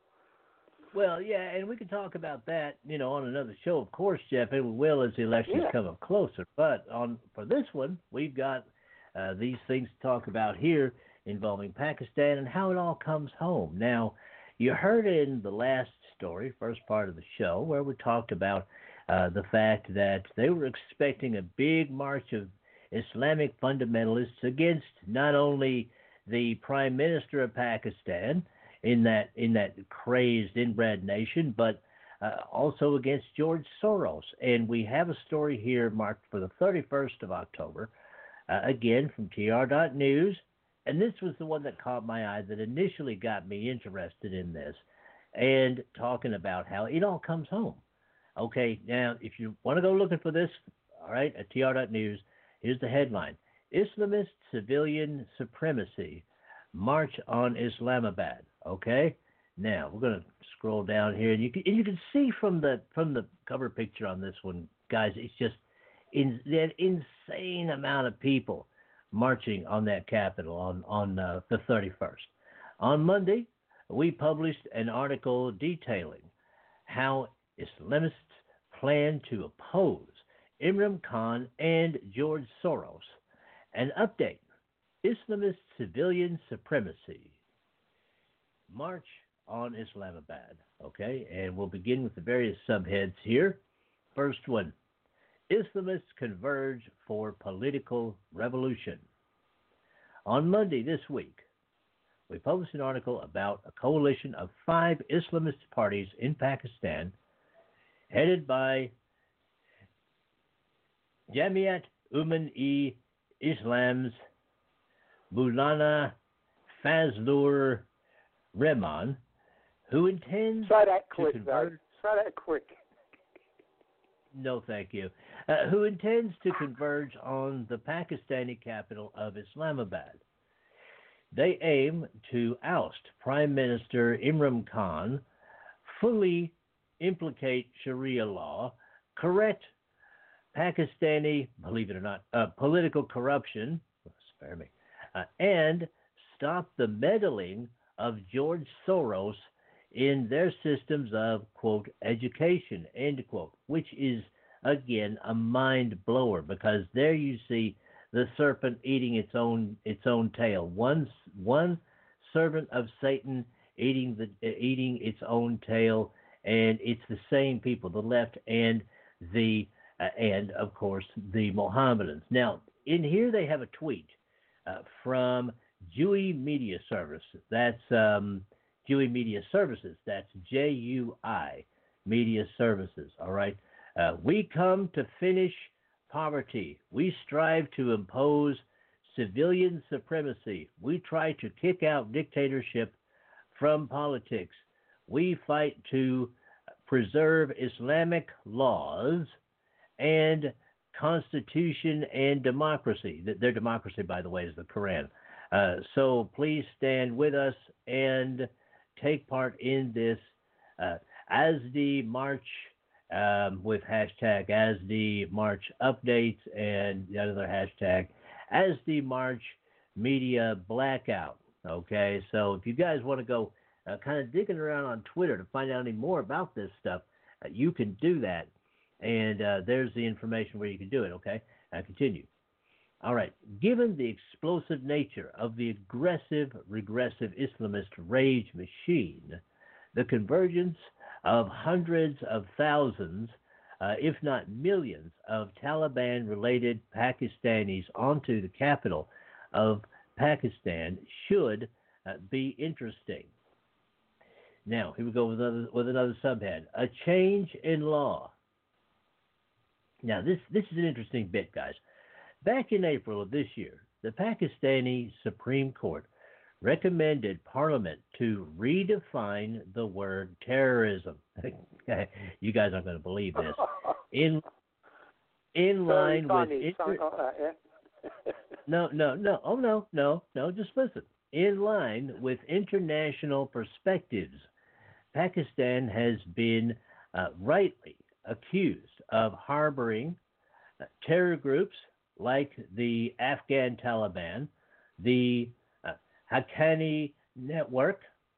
Well, yeah, and we can talk about that, you know, on another show, of course, Jeff, and we will as the elections yeah. come up closer. But on for this one, we've got uh, these things to talk about here involving Pakistan and how it all comes home. Now, you heard in the last story, first part of the show, where we talked about uh, the fact that they were expecting a big march of Islamic fundamentalists against not only the Prime Minister of Pakistan in that in that crazed inbred nation, but uh, also against George Soros. And we have a story here marked for the thirty-first of October, uh, again from T R dot news. And this was the one that caught my eye that initially got me interested in this and talking about how it all comes home. Okay, now, if you want to go looking for this, all right, at T R dot news, here's the headline. Islamist civilian supremacy march on Islamabad. Okay? Now, we're going to scroll down here, and you can, and you can see from the from the cover picture on this one, guys, it's just in, that insane amount of people marching on that Capitol on, on uh, the thirty-first. On Monday, we published an article detailing how Islamists plan to oppose Imran Khan and George Soros. An update, Islamist civilian supremacy march on Islamabad. Okay, and we'll begin with the various subheads here. First one, Islamists converge for political revolution. On Monday this week, we published an article about a coalition of five Islamist parties in Pakistan headed by Jamiat Umm-e-Islam's Maulana Fazlur Rahman, who intends Say that quick, to convert... though. Say that quick. No, thank you. Uh, who intends to converge on the Pakistani capital of Islamabad. They aim to oust Prime Minister Imran Khan, fully implicate Sharia law, correct Pakistani, believe it or not, uh, political corruption, spare me, uh, and stop the meddling of George Soros in their systems of, quote, education, end quote, which is, again, a mind blower, because there you see the serpent eating its own its own tail. One one servant of Satan eating the eating its own tail, and it's the same people, the left and the uh, and of course the Mohammedans. Now, in here they have a tweet uh, from Jui Media Service. That's um, Jui Media Services. That's J U I Media Services. All right. Uh, we come to finish poverty. We strive to impose civilian supremacy. We try to kick out dictatorship from politics. We fight to preserve Islamic laws and constitution and democracy. Their democracy, by the way, is the Quran. Uh, so please stand with us and take part in this uh, as the march um, with hashtag as the march updates and the other hashtag as the march media blackout. Okay, so if you guys want to go uh, kind of digging around on Twitter to find out any more about this stuff, uh, you can do that. And uh, there's the information where you can do it. Okay, I continue. All right. Given the explosive nature of the aggressive, regressive Islamist rage machine, the convergence of hundreds of thousands, uh, if not millions, of Taliban-related Pakistanis onto the capital of Pakistan should uh, be interesting. Now, here we go with another, with another subhead. A change in law. Now, this, this is an interesting bit, guys. Back in April of this year, the Pakistani Supreme Court recommended Parliament to redefine the word terrorism. You guys aren't going to believe this. In in line with inter- like that, yeah? no, no, no. Oh no, no, no. Just listen. In line with international perspectives, Pakistan has been uh, rightly accused of harboring uh, terror groups like the Afghan Taliban, the uh, Haqqani Network,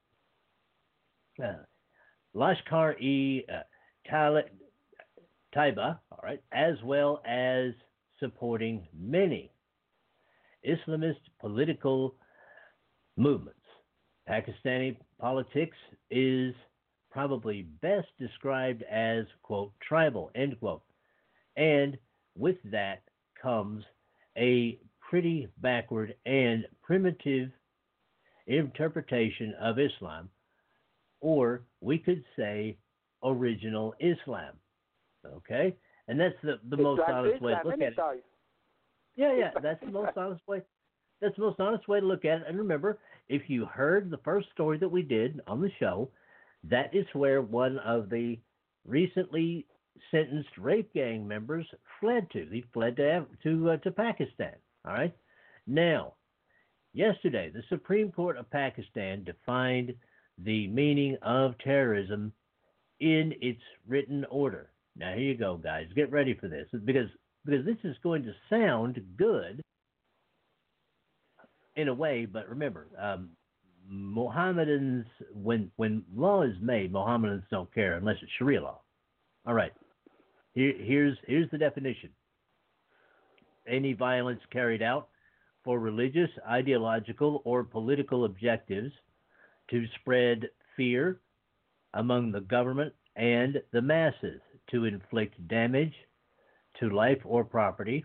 uh, Lashkar-e uh, Taiba, all right, as well as supporting many Islamist political movements. Pakistani politics is probably best described as, quote, tribal, end quote. And with that comes a pretty backward and primitive interpretation of Islam, or we could say original Islam. Okay? And that's the, the most honest way to look at it. Yeah, yeah, that's the most honest way. That's the most honest way to look at it. And remember, if you heard the first story that we did on the show, that is where one of the recently sentenced rape gang members fled to. He fled to to, uh, to Pakistan. All right. Now, yesterday, the Supreme Court of Pakistan defined the meaning of terrorism in its written order. Now, here you go, guys. Get ready for this, because because this is going to sound good in a way, but remember, um, Mohammedans, when when law is made, Mohammedans don't care unless it's Sharia law. All right. Here, here's here's the definition. Any violence carried out for religious, ideological, or political objectives to spread fear among the government and the masses, to inflict damage to life or property,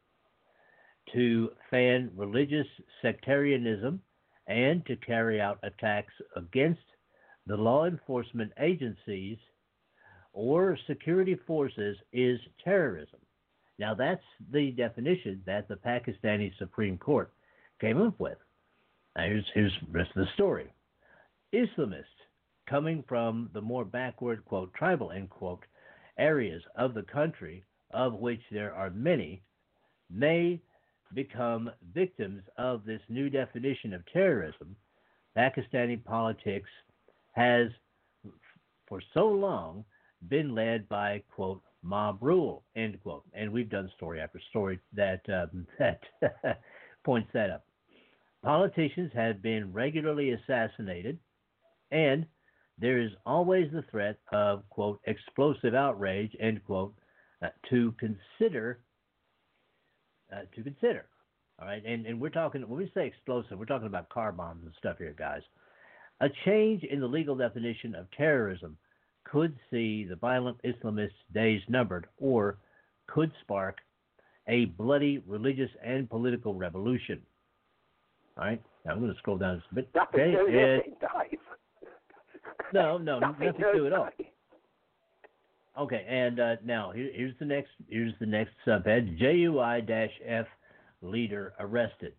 to fan religious sectarianism, and to carry out attacks against the law enforcement agencies or security forces is terrorism. Now, that's the definition that the Pakistani Supreme Court came up with. Now, here's, here's the rest of the story. Islamists coming from the more backward, quote, tribal, end quote, areas of the country, of which there are many, may become victims of this new definition of terrorism. Pakistani politics has, for so long, been led by, quote, mob rule, end quote. And we've done story after story that um, that points that up. Politicians have been regularly assassinated, and there is always the threat of, quote, explosive outrage, end quote, uh, to consider, uh, to consider. All right, and, and we're talking, when we say explosive, we're talking about car bombs and stuff here, guys. A change in the legal definition of terrorism could see the violent Islamist days numbered, or could spark a bloody religious and political revolution. All right, now I'm going to scroll down just a bit. Nothing okay, to and, no, no, nothing, nothing to do at all. Okay, and uh, now here, here's the next here's the next subhead. J U I-F leader arrested.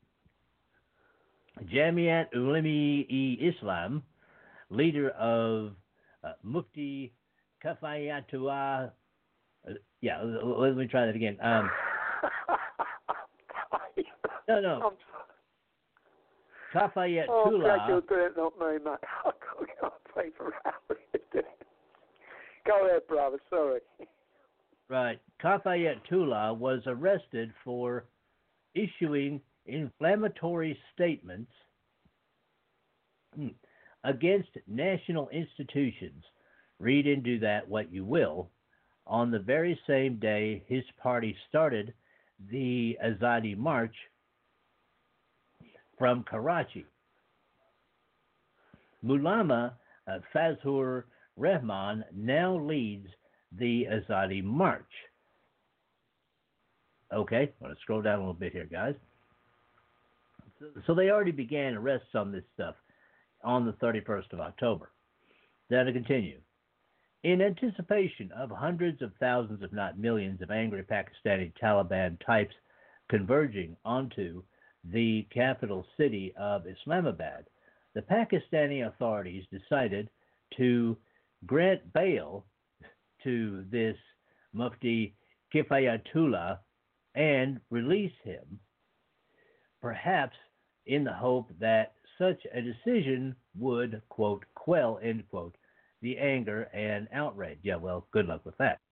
Jamiat Ulema-e-Islam, leader of uh, Mufti Kafayatullah. Uh, yeah, let me try that again. Um, no, no. Kafayatullah. Oh, glad you're doing it, not me, mate. I can't play for hours. Go ahead, brother. Sorry. Right. Kafayatullah was arrested for issuing inflammatory statements against national institutions. Read into that what you will. On the very same day his party started the Azadi March from Karachi. Mulama uh, Fazlur Rahman now leads the Azadi March. Okay, I'm going to scroll down a little bit here, guys. So, so they already began arrests on this stuff on the thirty-first of October. Then to continue. In anticipation of hundreds of thousands, if not millions, of angry Pakistani Taliban types converging onto the capital city of Islamabad, the Pakistani authorities decided to grant bail to this Mufti Kifayatullah and release him, perhaps in the hope that such a decision would, quote, quell, end quote, the anger and outrage. Yeah, well, good luck with that.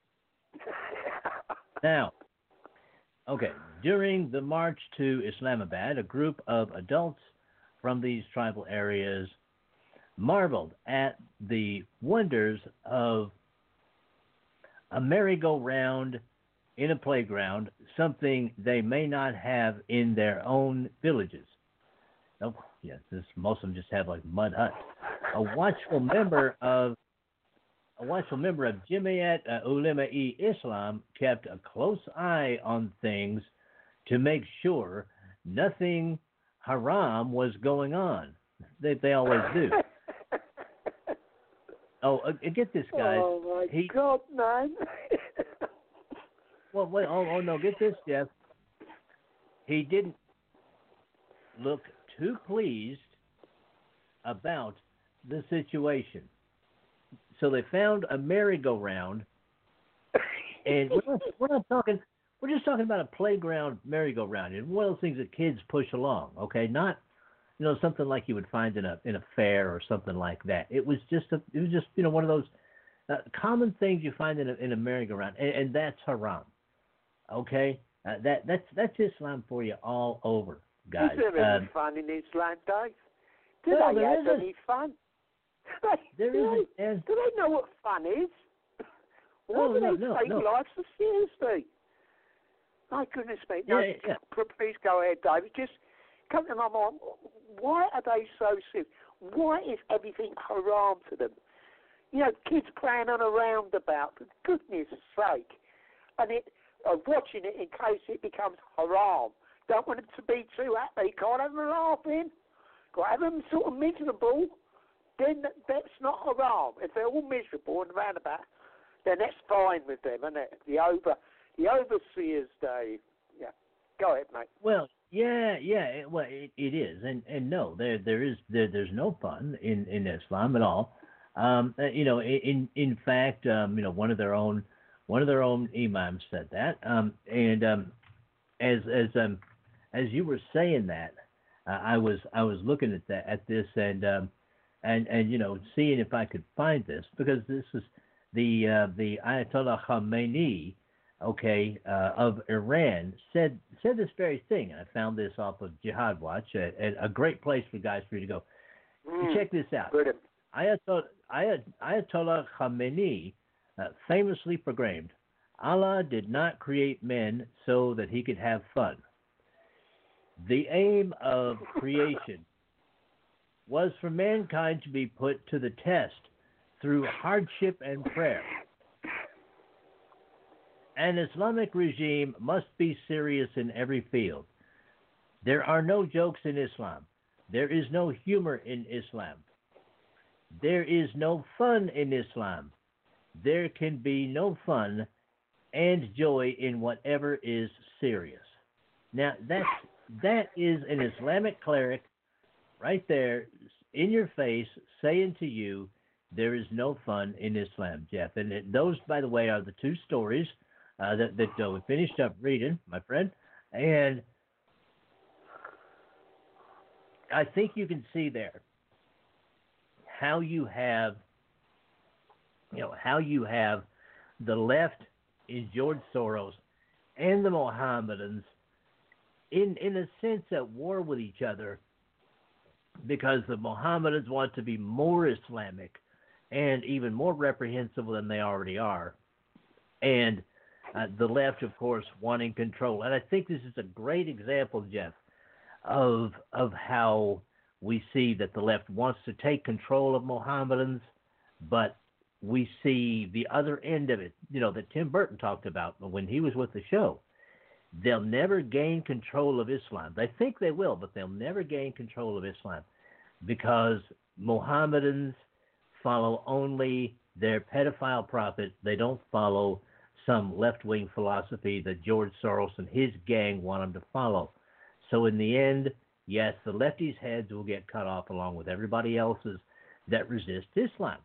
Now, okay, during the march to Islamabad, a group of adults from these tribal areas marveled at the wonders of a merry-go-round in a playground, something they may not have in their own villages. Oh, yes, this, most of them just have like mud huts. A watchful member of a watchful member of Jamiat uh, Ulema-e-Islam kept a close eye on things to make sure nothing haram was going on. They they always do. Oh, uh, get this, guys. Oh my he, God, man! well, wait, oh, oh no, get this, Jeff. He didn't look too pleased about the situation. So they found a merry-go-round, and we're not, we're not talking. We're just talking about a playground merry-go-round. It's one of those things that kids push along. Okay, not you know something like you would find in a in a fair or something like that. It was just a, it was just you know one of those uh, common things you find in a in a merry-go-round, and, and that's haram. Okay, uh, that that's that's Islam for you all over, guys. Is there any um, fun in Islam, Dave? Do well, they there have isn't. any fun? There do, isn't, they, and- do they know what fun is? Why No, do no, they no, take no. life so seriously? My goodness me. No, Yeah, yeah. p- please go ahead, David. Just come to my mind. Why are they so serious? Why is everything haram to them? You know, kids playing on a roundabout, for goodness sake. And it, uh, watching it in case it becomes haram. Don't want them to be too happy. Can't have them laughing. Got to have them sort of miserable. Then that's not haram. If they're all miserable and roundabout, then that's fine with them, isn't it? The over, the overseers, Dave. Yeah. Go ahead, mate. Well, yeah, yeah. It, well, it, it is, and and no, there there is there, there's no fun in, in Islam at all. Um, uh, you know, in in fact, um, you know, one of their own one of their own imams said that. Um, and um, as as um as you were saying that, uh, I was I was looking at that at this and um and and you know seeing if I could find this, because this is the uh, the Ayatollah Khamenei, okay, uh, of Iran said said this very thing. And I found this off of Jihad Watch, a, a great place for guys for you to go. Mm, Check this out. Brilliant. Ayatollah, Ayat, Ayatollah Khamenei uh, famously proclaimed, Allah did not create men so that he could have fun. The aim of creation was for mankind to be put to the test through hardship and prayer. An Islamic regime must be serious in every field. There are no jokes in Islam. There is no humor in Islam. There is no fun in Islam. there can be no fun and joy in whatever is serious. Now, that's, that is an Islamic cleric right there in your face saying to you, there is no fun in Islam, Jeff. And it, those, by the way, are the two stories uh, that, that uh, we finished up reading, my friend. And I think you can see there how you have, you know, how you have the left in George Soros and the Mohammedans in in a sense at war with each other, because the Mohammedans want to be more Islamic and even more reprehensible than they already are, and uh, the left, of course, wanting control. And I think this is a great example, Jeff, of of how we see that the left wants to take control of Mohammedans, but we see the other end of it, you know, that Tim Burton talked about when he was with the show. They'll never gain control of Islam. They think they will, but they'll never gain control of Islam because Mohammedans follow only their pedophile prophet. They don't follow some left-wing philosophy that George Soros and his gang want them to follow. So in the end, yes, the lefties' heads will get cut off along with everybody else's that resist Islam.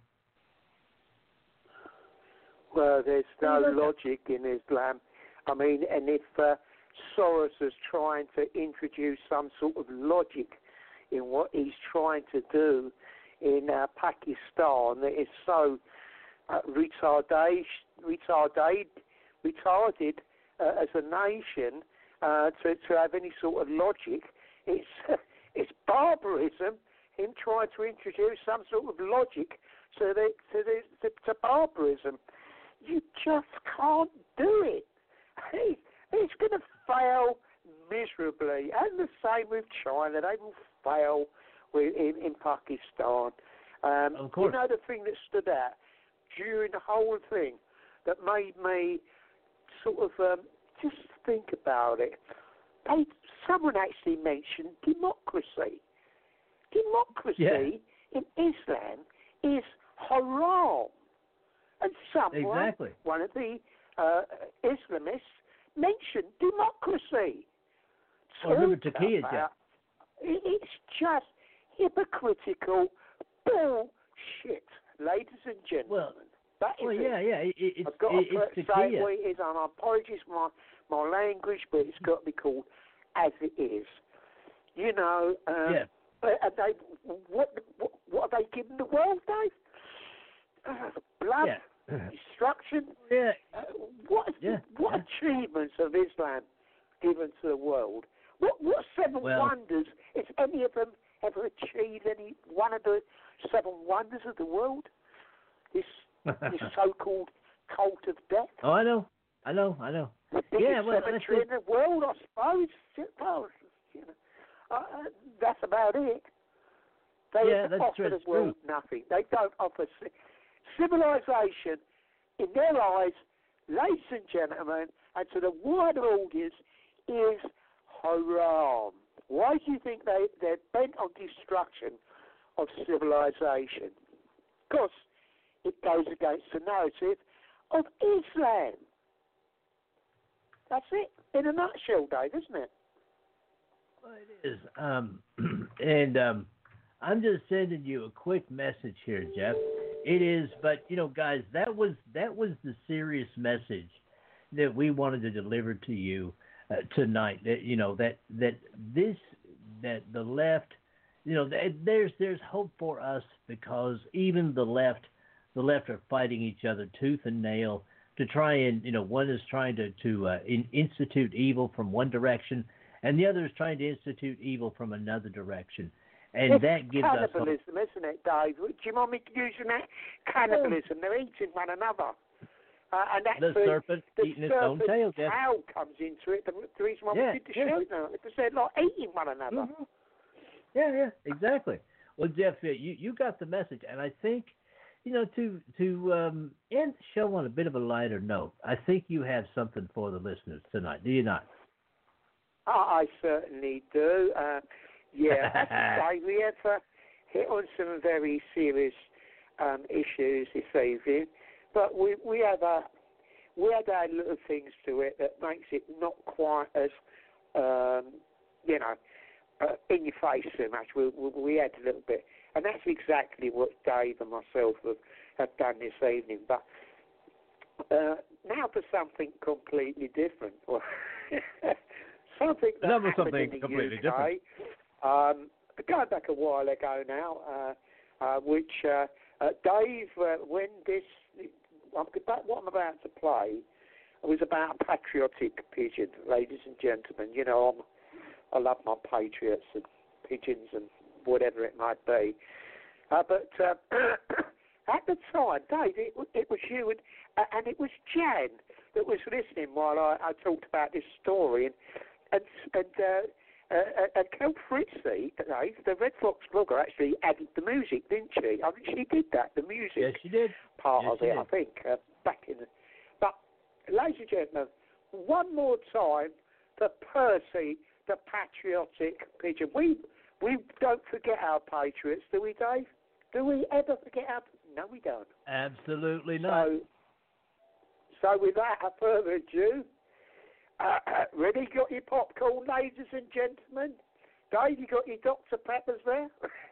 Well, there's no logic in Islam. I mean, and if uh, Soros is trying to introduce some sort of logic in what he's trying to do in uh, Pakistan, that is so uh, retarded, retarded, retarded uh, as a nation uh, to, to have any sort of logic. It's uh, it's barbarism. Him trying to introduce some sort of logic to the to the to, to barbarism. You just can't do it. He, he's going to fail miserably. And the same with China. They will fail with, in, in Pakistan. Um, of course. You know the thing that stood out during the whole thing that made me sort of um, just think about it? They, someone actually mentioned democracy. Democracy yeah. in Islam is haram. And someone, exactly. one of the uh, Islamists, mentioned democracy. Or remember Turkey, yeah. It's just hypocritical bullshit, ladies and gentlemen. Well, that is well it. yeah, yeah. It, it's, I've got it, to it's say what it is, and I apologize for my, my language, but it's got to be called as it is. You know, um, yeah. Are they, what, what, what are they giving the world, Dave? Uh, blood, yeah. destruction. Yeah. Uh, what yeah. what yeah. achievements have Islam given to the world? What what seven well, wonders? Has any of them ever achieved any one of the seven wonders of the world? This this so-called cult of death. Oh, I know, I know, I know. The biggest yeah, well, cemetery in the world, I suppose. Oh, you know, uh, that's about it. They yeah, that's offer true. the world true. nothing. They don't offer civilization. In their eyes, ladies and gentlemen, and to the wider audience, is haram. Why do you think they, they're bent on destruction of civilization? Because it goes against the narrative of Islam. That's it, in a nutshell, Dave, isn't it? Well, it is. Um, and um, I'm just sending you a quick message here, Jeff. It is, but you know, guys, that was that was the serious message that we wanted to deliver to you uh, tonight. That you know that that this that the left, you know, there's there's hope for us because even the left, the left are fighting each other tooth and nail to try and you know one is trying to to uh, in, institute evil from one direction, and the other is trying to institute evil from another direction. And it's that gives cannibalism, us isn't it, Dave? Do you mind me using that? Cannibalism. They're eating one another. Uh, and that's the the serpent the eating its own tail. The tail comes into it. The, the reason why yeah, we did the yeah. show now, because they're like eating one another. Mm-hmm. Yeah, yeah, exactly. Well, Jeff, you you got the message, and I think you know to to um, end the show on a bit of a lighter note. I think you have something for the listeners tonight. Do you not? I, I certainly do. Uh, Yeah, as I say, we have uh, hit on some very serious um, issues this evening, but we we have a we had our little things to it that makes it not quite as um, you know uh, in your face so much. We, we we had a little bit, and that's exactly what Dave and myself have, have done this evening. But uh, now for something completely different. something that Another happened something in the completely U K, different. Um, going back a while ago now, uh, uh, which uh, uh, Dave, uh, when this, what I'm about to play, was about a patriotic pigeon, ladies and gentlemen. You know, I'm, I love my patriots and pigeons and whatever it might be. Uh, but uh, at the time, Dave, it, it was you and, uh, and it was Jan that was listening while I, I talked about this story, and and and. Uh, Uh, and Kel Fritzy, Dave, the Red Fox blogger, actually added the music, didn't she? I mean, she did that, the music yes, she did. part yes, of it, did. I think, uh, back in the... But, ladies and gentlemen, one more time for Percy, the patriotic pigeon. We we don't forget our patriots, do we, Dave? Do we ever forget our... No, we don't. Absolutely not. So, so without further ado... Uh, ready? Got your popcorn, ladies and gentlemen? Dave, you got your Doctor Peppers there?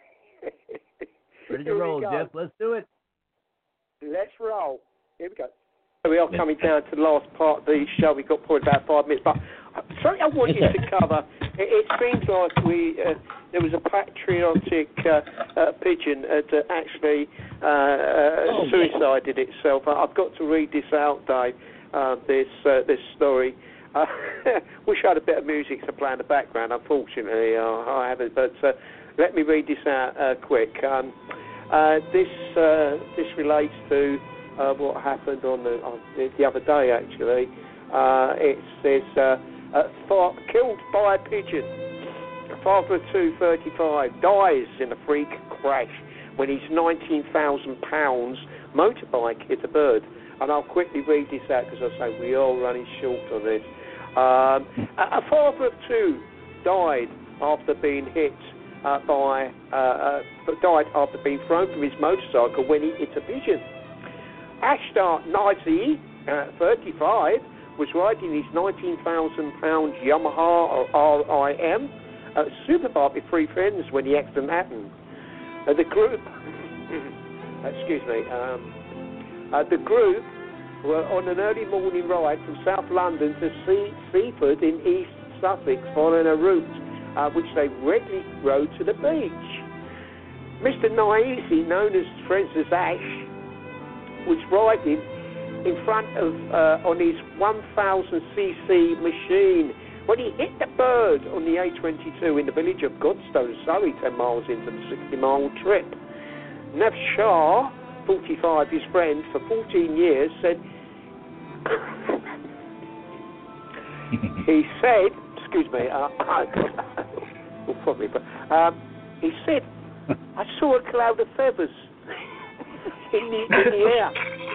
Ready to roll, Jeff. Let's do it. Let's roll. Here we go. We are coming down to the last part of the show. We've got probably about five minutes, but something I wanted to cover. It, it seems like we uh, there was a patriotic uh, uh, pigeon that uh, actually uh, uh, oh, suicided yeah. itself. I've got to read this out, Dave. Uh, this uh, this story. Uh, wish I had a bit of music to play in the background. Unfortunately, uh, I haven't. But uh, let me read this out uh, quick. Um, uh, this uh, this relates to uh, what happened on the on the, the other day. Actually, uh, it says uh, uh, far, killed by a pigeon. A father of two, thirty-five, dies in a freak crash when his nineteen thousand pounds motorbike hit a bird. And I'll quickly read this out because I say we are running short on this. Um, a, a father of two died after being hit uh, by, uh, uh, died after being thrown from his motorcycle when he hit a pigeon. Ashtar Nazi, uh, thirty-five, was riding his nineteen thousand pound Yamaha R I M uh, superbike with three friends when the accident happened. Uh, the group, excuse me, um, Uh, the group were on an early morning ride from South London to sea- Seaford in East Sussex, following a route uh, which they regularly rode to the beach. Mister Naisi, known as Francis Ash, was riding in front of uh, on his one thousand c c machine when he hit the bird on the A twenty-two in the village of Godstone, Surrey, ten miles into the sixty mile trip. Nev Shah, forty-five, his friend for fourteen years, said he said excuse me uh, well, probably but um, he said I saw a cloud of feathers in the, in the air.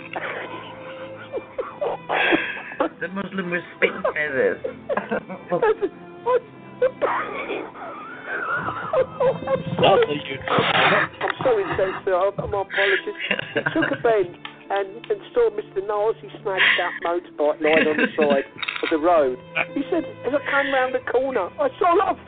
The Muslim was spitting feathers. I'm sorry. I'm sorry, Spencer. My apologies. He took a bend and, and saw Mister Nazi smashed up motorbike lying on the side of the road. He said, as I came round the corner, I saw a lot of...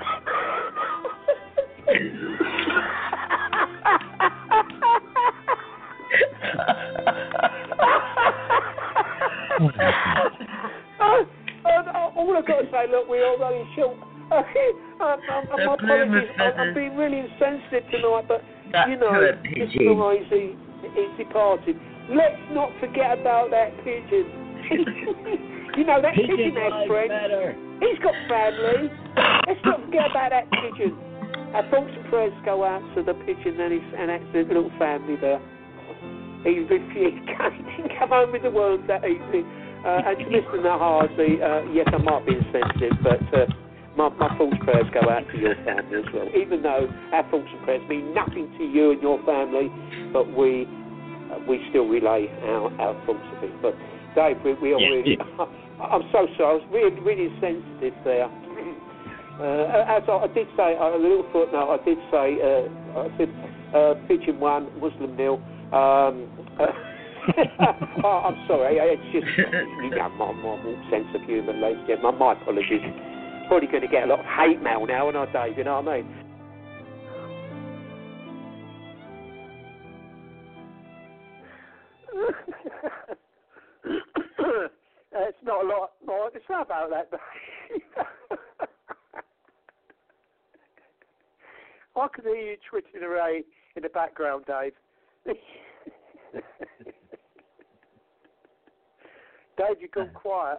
uh, uh, all I've got to say, look, we're all running short. Uh, um, um, my apologies, I'm being really insensitive tonight, but, That's you know, Mister Noisy is departed. Let's not forget about that pigeon. You know, that pigeon, pigeon has friends. Better. He's got family. Let's not forget about that pigeon. Our thoughts and prayers go out to the pigeon and his and his little family there. He refused, he didn't come home with the world that evening. Uh, and to Mister Nahazi, uh, yes, I might be insensitive, but... Uh, My, my thoughts and prayers go out to your family as well. Even though our thoughts and prayers mean nothing to you and your family, but we uh, we still relay our, our thoughts of it. But Dave, we, we are yeah, really. Yeah. I'm so sorry. I was really really sensitive there. Uh, as I, I did say, uh, a little footnote. I did say, uh, I said, uh, pigeon one, Muslim nil. Um, uh, oh, I'm sorry. It's just you know my normal sense of humour, ladies and gentlemen. My apologies. Probably going to get a lot of hate mail now, and I, Dave. You know what I mean? It's not a lot more to say about that. I can hear you twitching away in the background, Dave. Dave, you've gone quiet.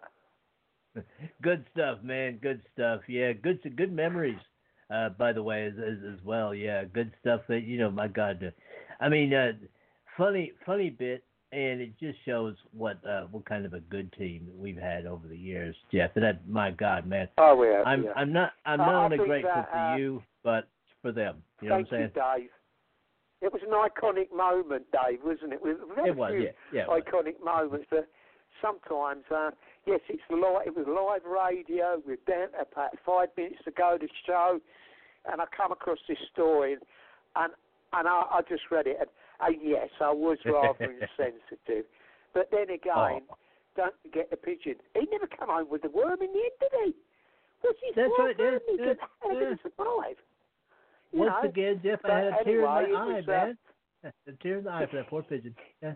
Good stuff, man. Good stuff. Yeah, good good memories. Uh, by the way, as, as as well. Yeah, good stuff. That you know, my God. Uh, I mean, uh, funny funny bit, and it just shows what uh, what kind of a good team we've had over the years, Jeff. And that, my God, man. Oh yeah. I'm yeah. I'm not I'm uh, not I only think grateful that, for uh, you, but for them. You know Thank what I'm saying? you, Dave. It was an iconic moment, Dave, wasn't it? We've had It a was, few yeah, yeah. it was. iconic moments, but sometimes, uh, yes, it's live. It was live radio. We're down to about five minutes to go to show, and I come across this story, and and, and I, I just read it, and, and yes, I was rather insensitive. But then again, Oh. don't forget the pigeon. He never come home with the worm in the end, did he? What's his That's worm? right, yeah, He yeah, How did yeah. he survive? You Once know, again, Jeff, but I had a tear anyway, in it my eye, was, uh, man. A tear in the eye for that poor pigeon. Yeah,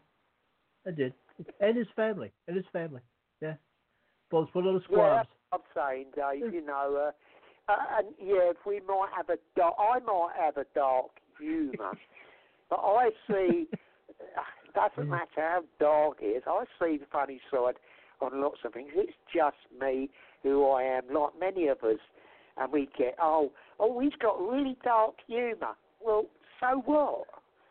I did. And his family. And his family. Yeah. Both poor little Yeah, squabs. that's what I'm saying, Dave. You know, uh, uh, and yeah, if we might have a dark, I might have a dark humour, but I see. It doesn't matter how dark it is. I see the funny side on lots of things. It's just me, who I am, like many of us, and we get oh, oh, he's got really dark humour. Well, so what?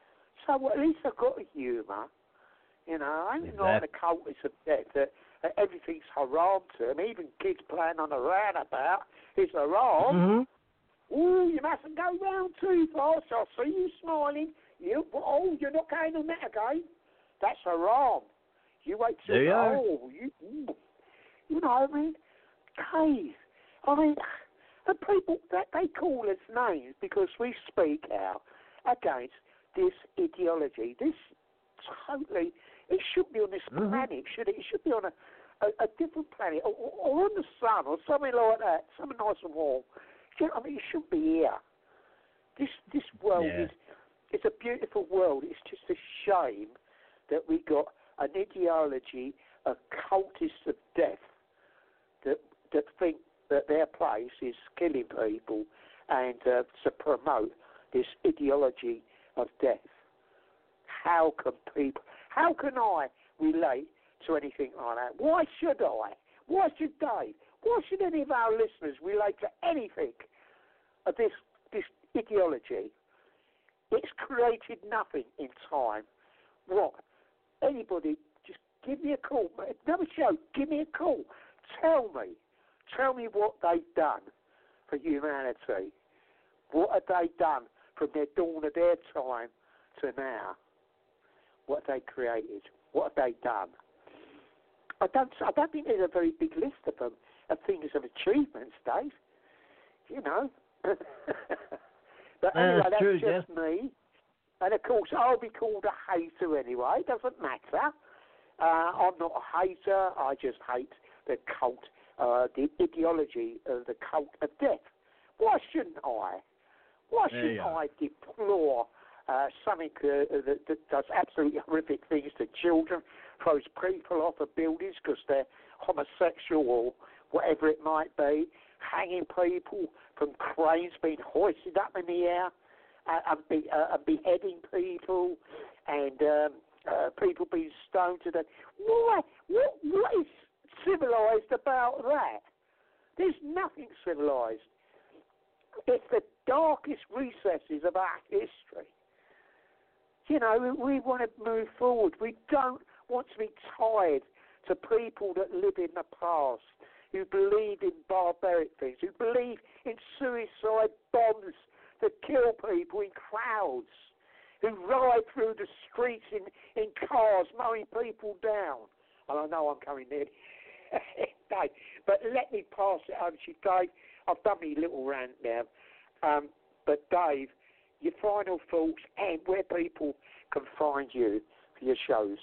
So what? At least I've got a humour. You know, I ain't like the cultists of death that, that everything's haram to them. Even kids playing on a roundabout is haram. Mm-hmm. Ooh, you mustn't go round too fast. I'll see you smiling. You, oh, you're not going on that again. That's haram. You wait till There you are. oh, you, ooh. You know what I mean? Dave, I mean, the people that they call us names because we speak out against this ideology. This totally, it shouldn't be on this Mm-hmm. planet, should it? It should be on a, a, a different planet, or, or on the sun, or something like that, something nice and warm. Do you know what I mean? It shouldn't be here. This this world Yeah. is it's a beautiful world. It's just a shame that we got an ideology of cultists of death that that think that their place is killing people and uh, to promote this ideology of death. How can people, how can I relate to anything like that? Why should I? Why should Dave? Why should any of our listeners relate to anything of this, this ideology? It's created nothing in time. What? Anybody, just give me a call. Another show, give me a call. Tell me. Tell me what they've done for humanity. What have they done from the dawn of their time to now? What have they created? What have they done? I don't, I don't think there's a very big list of them, of things of achievements, Dave. You know. But Uh, anyway, that's that's true, just Jeff. me. And of course, I'll be called a hater anyway. It doesn't matter. Uh, I'm not a hater. I just hate the cult, uh, the ideology of the cult of death. Why shouldn't I? Why There shouldn't you are. I deplore uh, something uh, that, that does absolutely horrific things to children, throws people off of buildings because they're homosexual or whatever it might be, hanging people from cranes being hoisted up in the air, uh, and, be, uh, and beheading people, and um, uh, people being stoned to death. Why? What, what is civilized about that? There's nothing civilized. It's the darkest recesses of our history. You know, we want to move forward. We don't want to be tied to people that live in the past, who believe in barbaric things, who believe in suicide bombs that kill people in crowds, who ride through the streets in, in cars, mowing people down. And I know I'm coming near Dave, but let me pass it over to you, Dave. I've done my little rant now. Um, but, Dave, your final thoughts and where people can find you for your shows.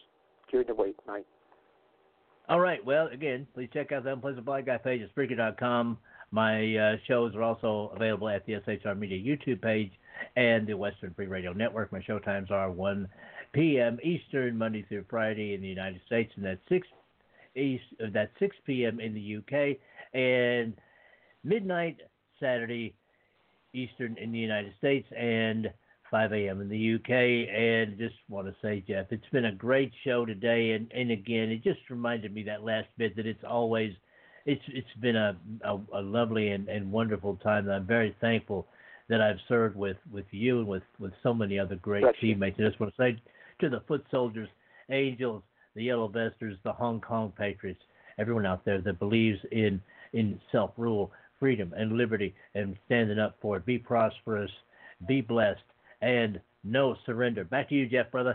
during the week, mate. All right. Well, again, please check out the Unpleasant Black Guy page at Spreaker dot com. My uh, shows are also available at the S H R Media YouTube page and the Western Free Radio Network. My show times are one p.m. Eastern, Monday through Friday in the United States, and that's six East. Uh, that's six p.m. in the U K, and midnight Saturday Eastern in the United States, and five a.m. in the U K. And just want to say, Jeff, it's been a great show today, and, and again, it just reminded me that last bit that it's always, it's it's been a a, a lovely and, and wonderful time. And I'm very thankful that I've served with, with you and with, with so many other great Bless teammates. I just want to say to the Foot Soldiers, Angels, the Yellow Vesters, the Hong Kong Patriots, everyone out there that believes in, in self-rule, freedom, and liberty, and standing up for it. Be prosperous, be blessed, and no surrender. Back to you, Jeff, brother.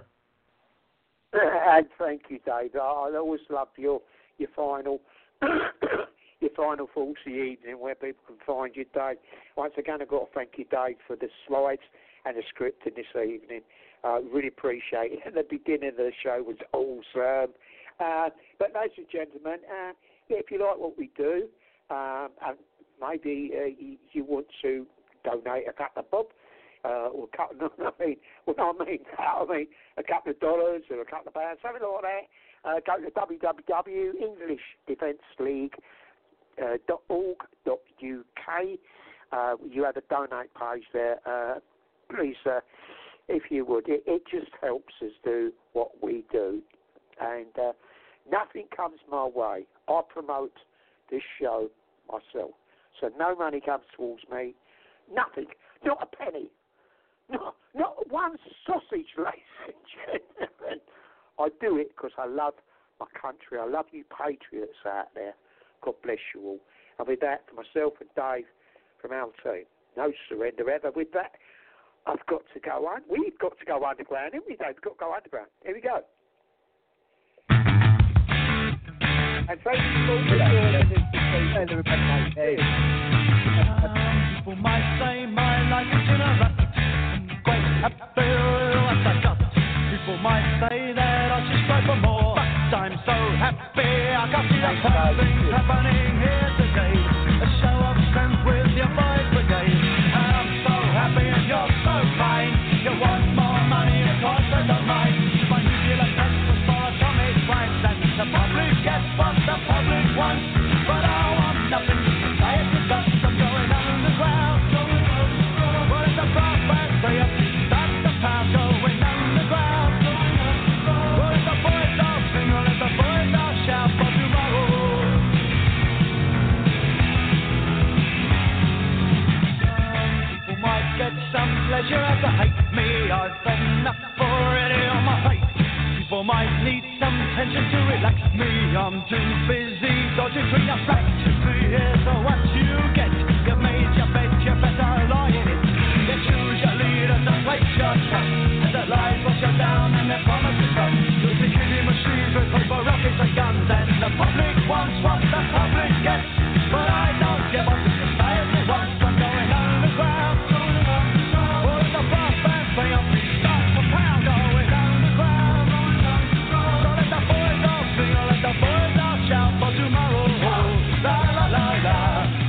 And thank you, Dave. I, I always love your your final your final thoughts of the evening where people can find you, Dave. Once again, I've got to thank you, Dave, for the slides and the script in this evening. I uh, really appreciate it. And the beginning of the show was awesome. Uh, but ladies and gentlemen, uh, yeah, if you like what we do, um, and maybe uh, you, you want to donate a couple of bob, uh, or a couple, no, I mean, what I mean, I mean, a couple of dollars or a couple of pounds, something like that, uh, go to w w w dot english defence league dot org dot u k. Uh, you have a donate page there. Uh, please, uh, if you would, it, it just helps us do what we do. And uh, nothing comes my way. I promote this show myself. So no money comes towards me. Nothing. Not a penny. Not, not one sausage, ladies and gentlemen. I do it because I love my country. I love you patriots out there. God bless you all. And with that, for myself and Dave from our team, no surrender ever. With that, I've got to go on. We've got to go underground, haven't we, Dave? We've got to go underground. Here we go. And thank you for joining us. People might say my life is in a rut. Quite happy as I got. People might say that I should strive for more. But I'm so happy I can see the fun things happening here today. A show of strength with your boys brigade. And I'm so happy and you're so fine. You want more money, of course I don't mind. My nuclear test was for atomic crimes. And the public gets what the public wants. But I want nothing. Society does. I'm going underground. What is the broadband way up? That's the pound going underground. What is the boys all sing? What is the boys all shout for tomorrow? People might get some pleasure as they hate me. I've enough already on my plate. People might need some tension to relax me. I'm too busy dodging between the facts. Here's what you get. You made your bed, you better lie in it. You choose your leader to place your trust. And the lies wash you down and the promises up. You'll be killing machines with paper, rockets and guns. And the public wants what the public gets. But I don't give up. Society wants. I'm going underground. What is the brass band play up? Start for pound going underground. So let the boys all sing, let the boys all shout for tomorrow. La la la la.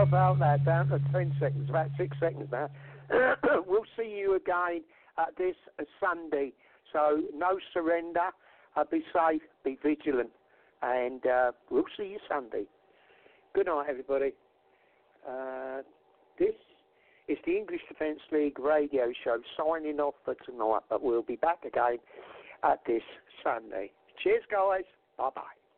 about that, down to ten seconds, about six seconds now. We'll see you again uh, this uh, Sunday. So no surrender. Uh, be safe, be vigilant, and uh, we'll see you Sunday. Good night, everybody. Uh, this is the English Defence League radio show signing off for tonight, but we'll be back again at this Sunday. Cheers, guys. Bye-bye.